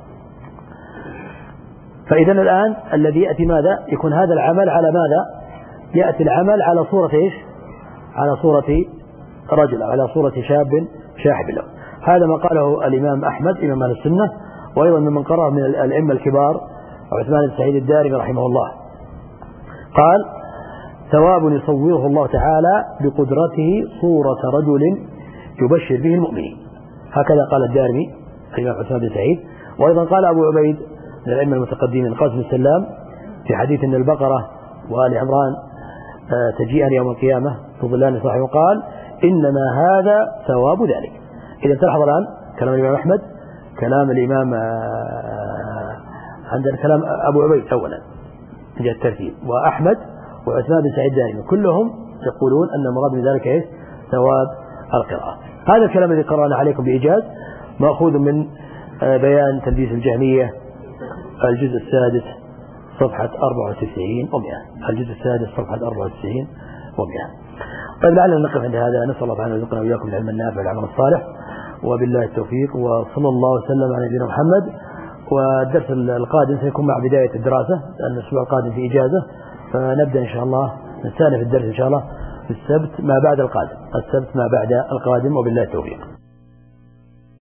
فإذا الآن الذي يأتي ماذا؟ يكون هذا العمل على ماذا؟ يأتي العمل على صورة إيش؟ على صورة رجل، على صورة شاب شاحب اللون. هذا ما قاله الإمام أحمد إمام أهل السنة، وأيضا ممن قرأه من الأئمة الكبار عثمان بن سعيد الدارمي رحمه الله. قال ثواب يصوره الله تعالى بقدرته صورة رجل يبشر به المؤمنين، هكذا قال الدارمي الإمام عثمان بن سعيد. وأيضا قال أبو عبيد من الأئمة المتقدمين القاسم بن سلام في حديث أن البقرة وآل عمران تجيئان يوم القيامة تظلان صاحبه، قال إنما هذا ثواب ذلك. إذا تلاحظ الآن كلام الإمام أحمد، كلام الإمام عندنا كلام أبو عبيد أولا جاء الترتيب، وأحمد وعثمان بن سعيد دائما كلهم يقولون أن المراد من ذلك إيه؟ ثواب القراءة. هذا الكلام الذي قرأنا عليكم بإيجاز مأخوذ من بيان تلبيس الجهمية الجزء السادس صفحة أربعة وتسعين ومئة، الجزء السادس صفحة أربعة وتسعين ومئة. طيب لعلنا نقف عند هذا، نسأل الله تعالى أن يرزقنا وإياكم العلم النافع والعمل الصالح، وبالله التوفيق، وصلى الله وسلم على نبينا محمد. والدرس القادم سيكون مع بداية الدراسة، لأن الأسبوع القادم في إجازة، فنبدأ إن شاء الله نستأنف الدرس إن شاء الله في السبت ما بعد القادم، السبت ما بعد القادم، وبالله التوفيق.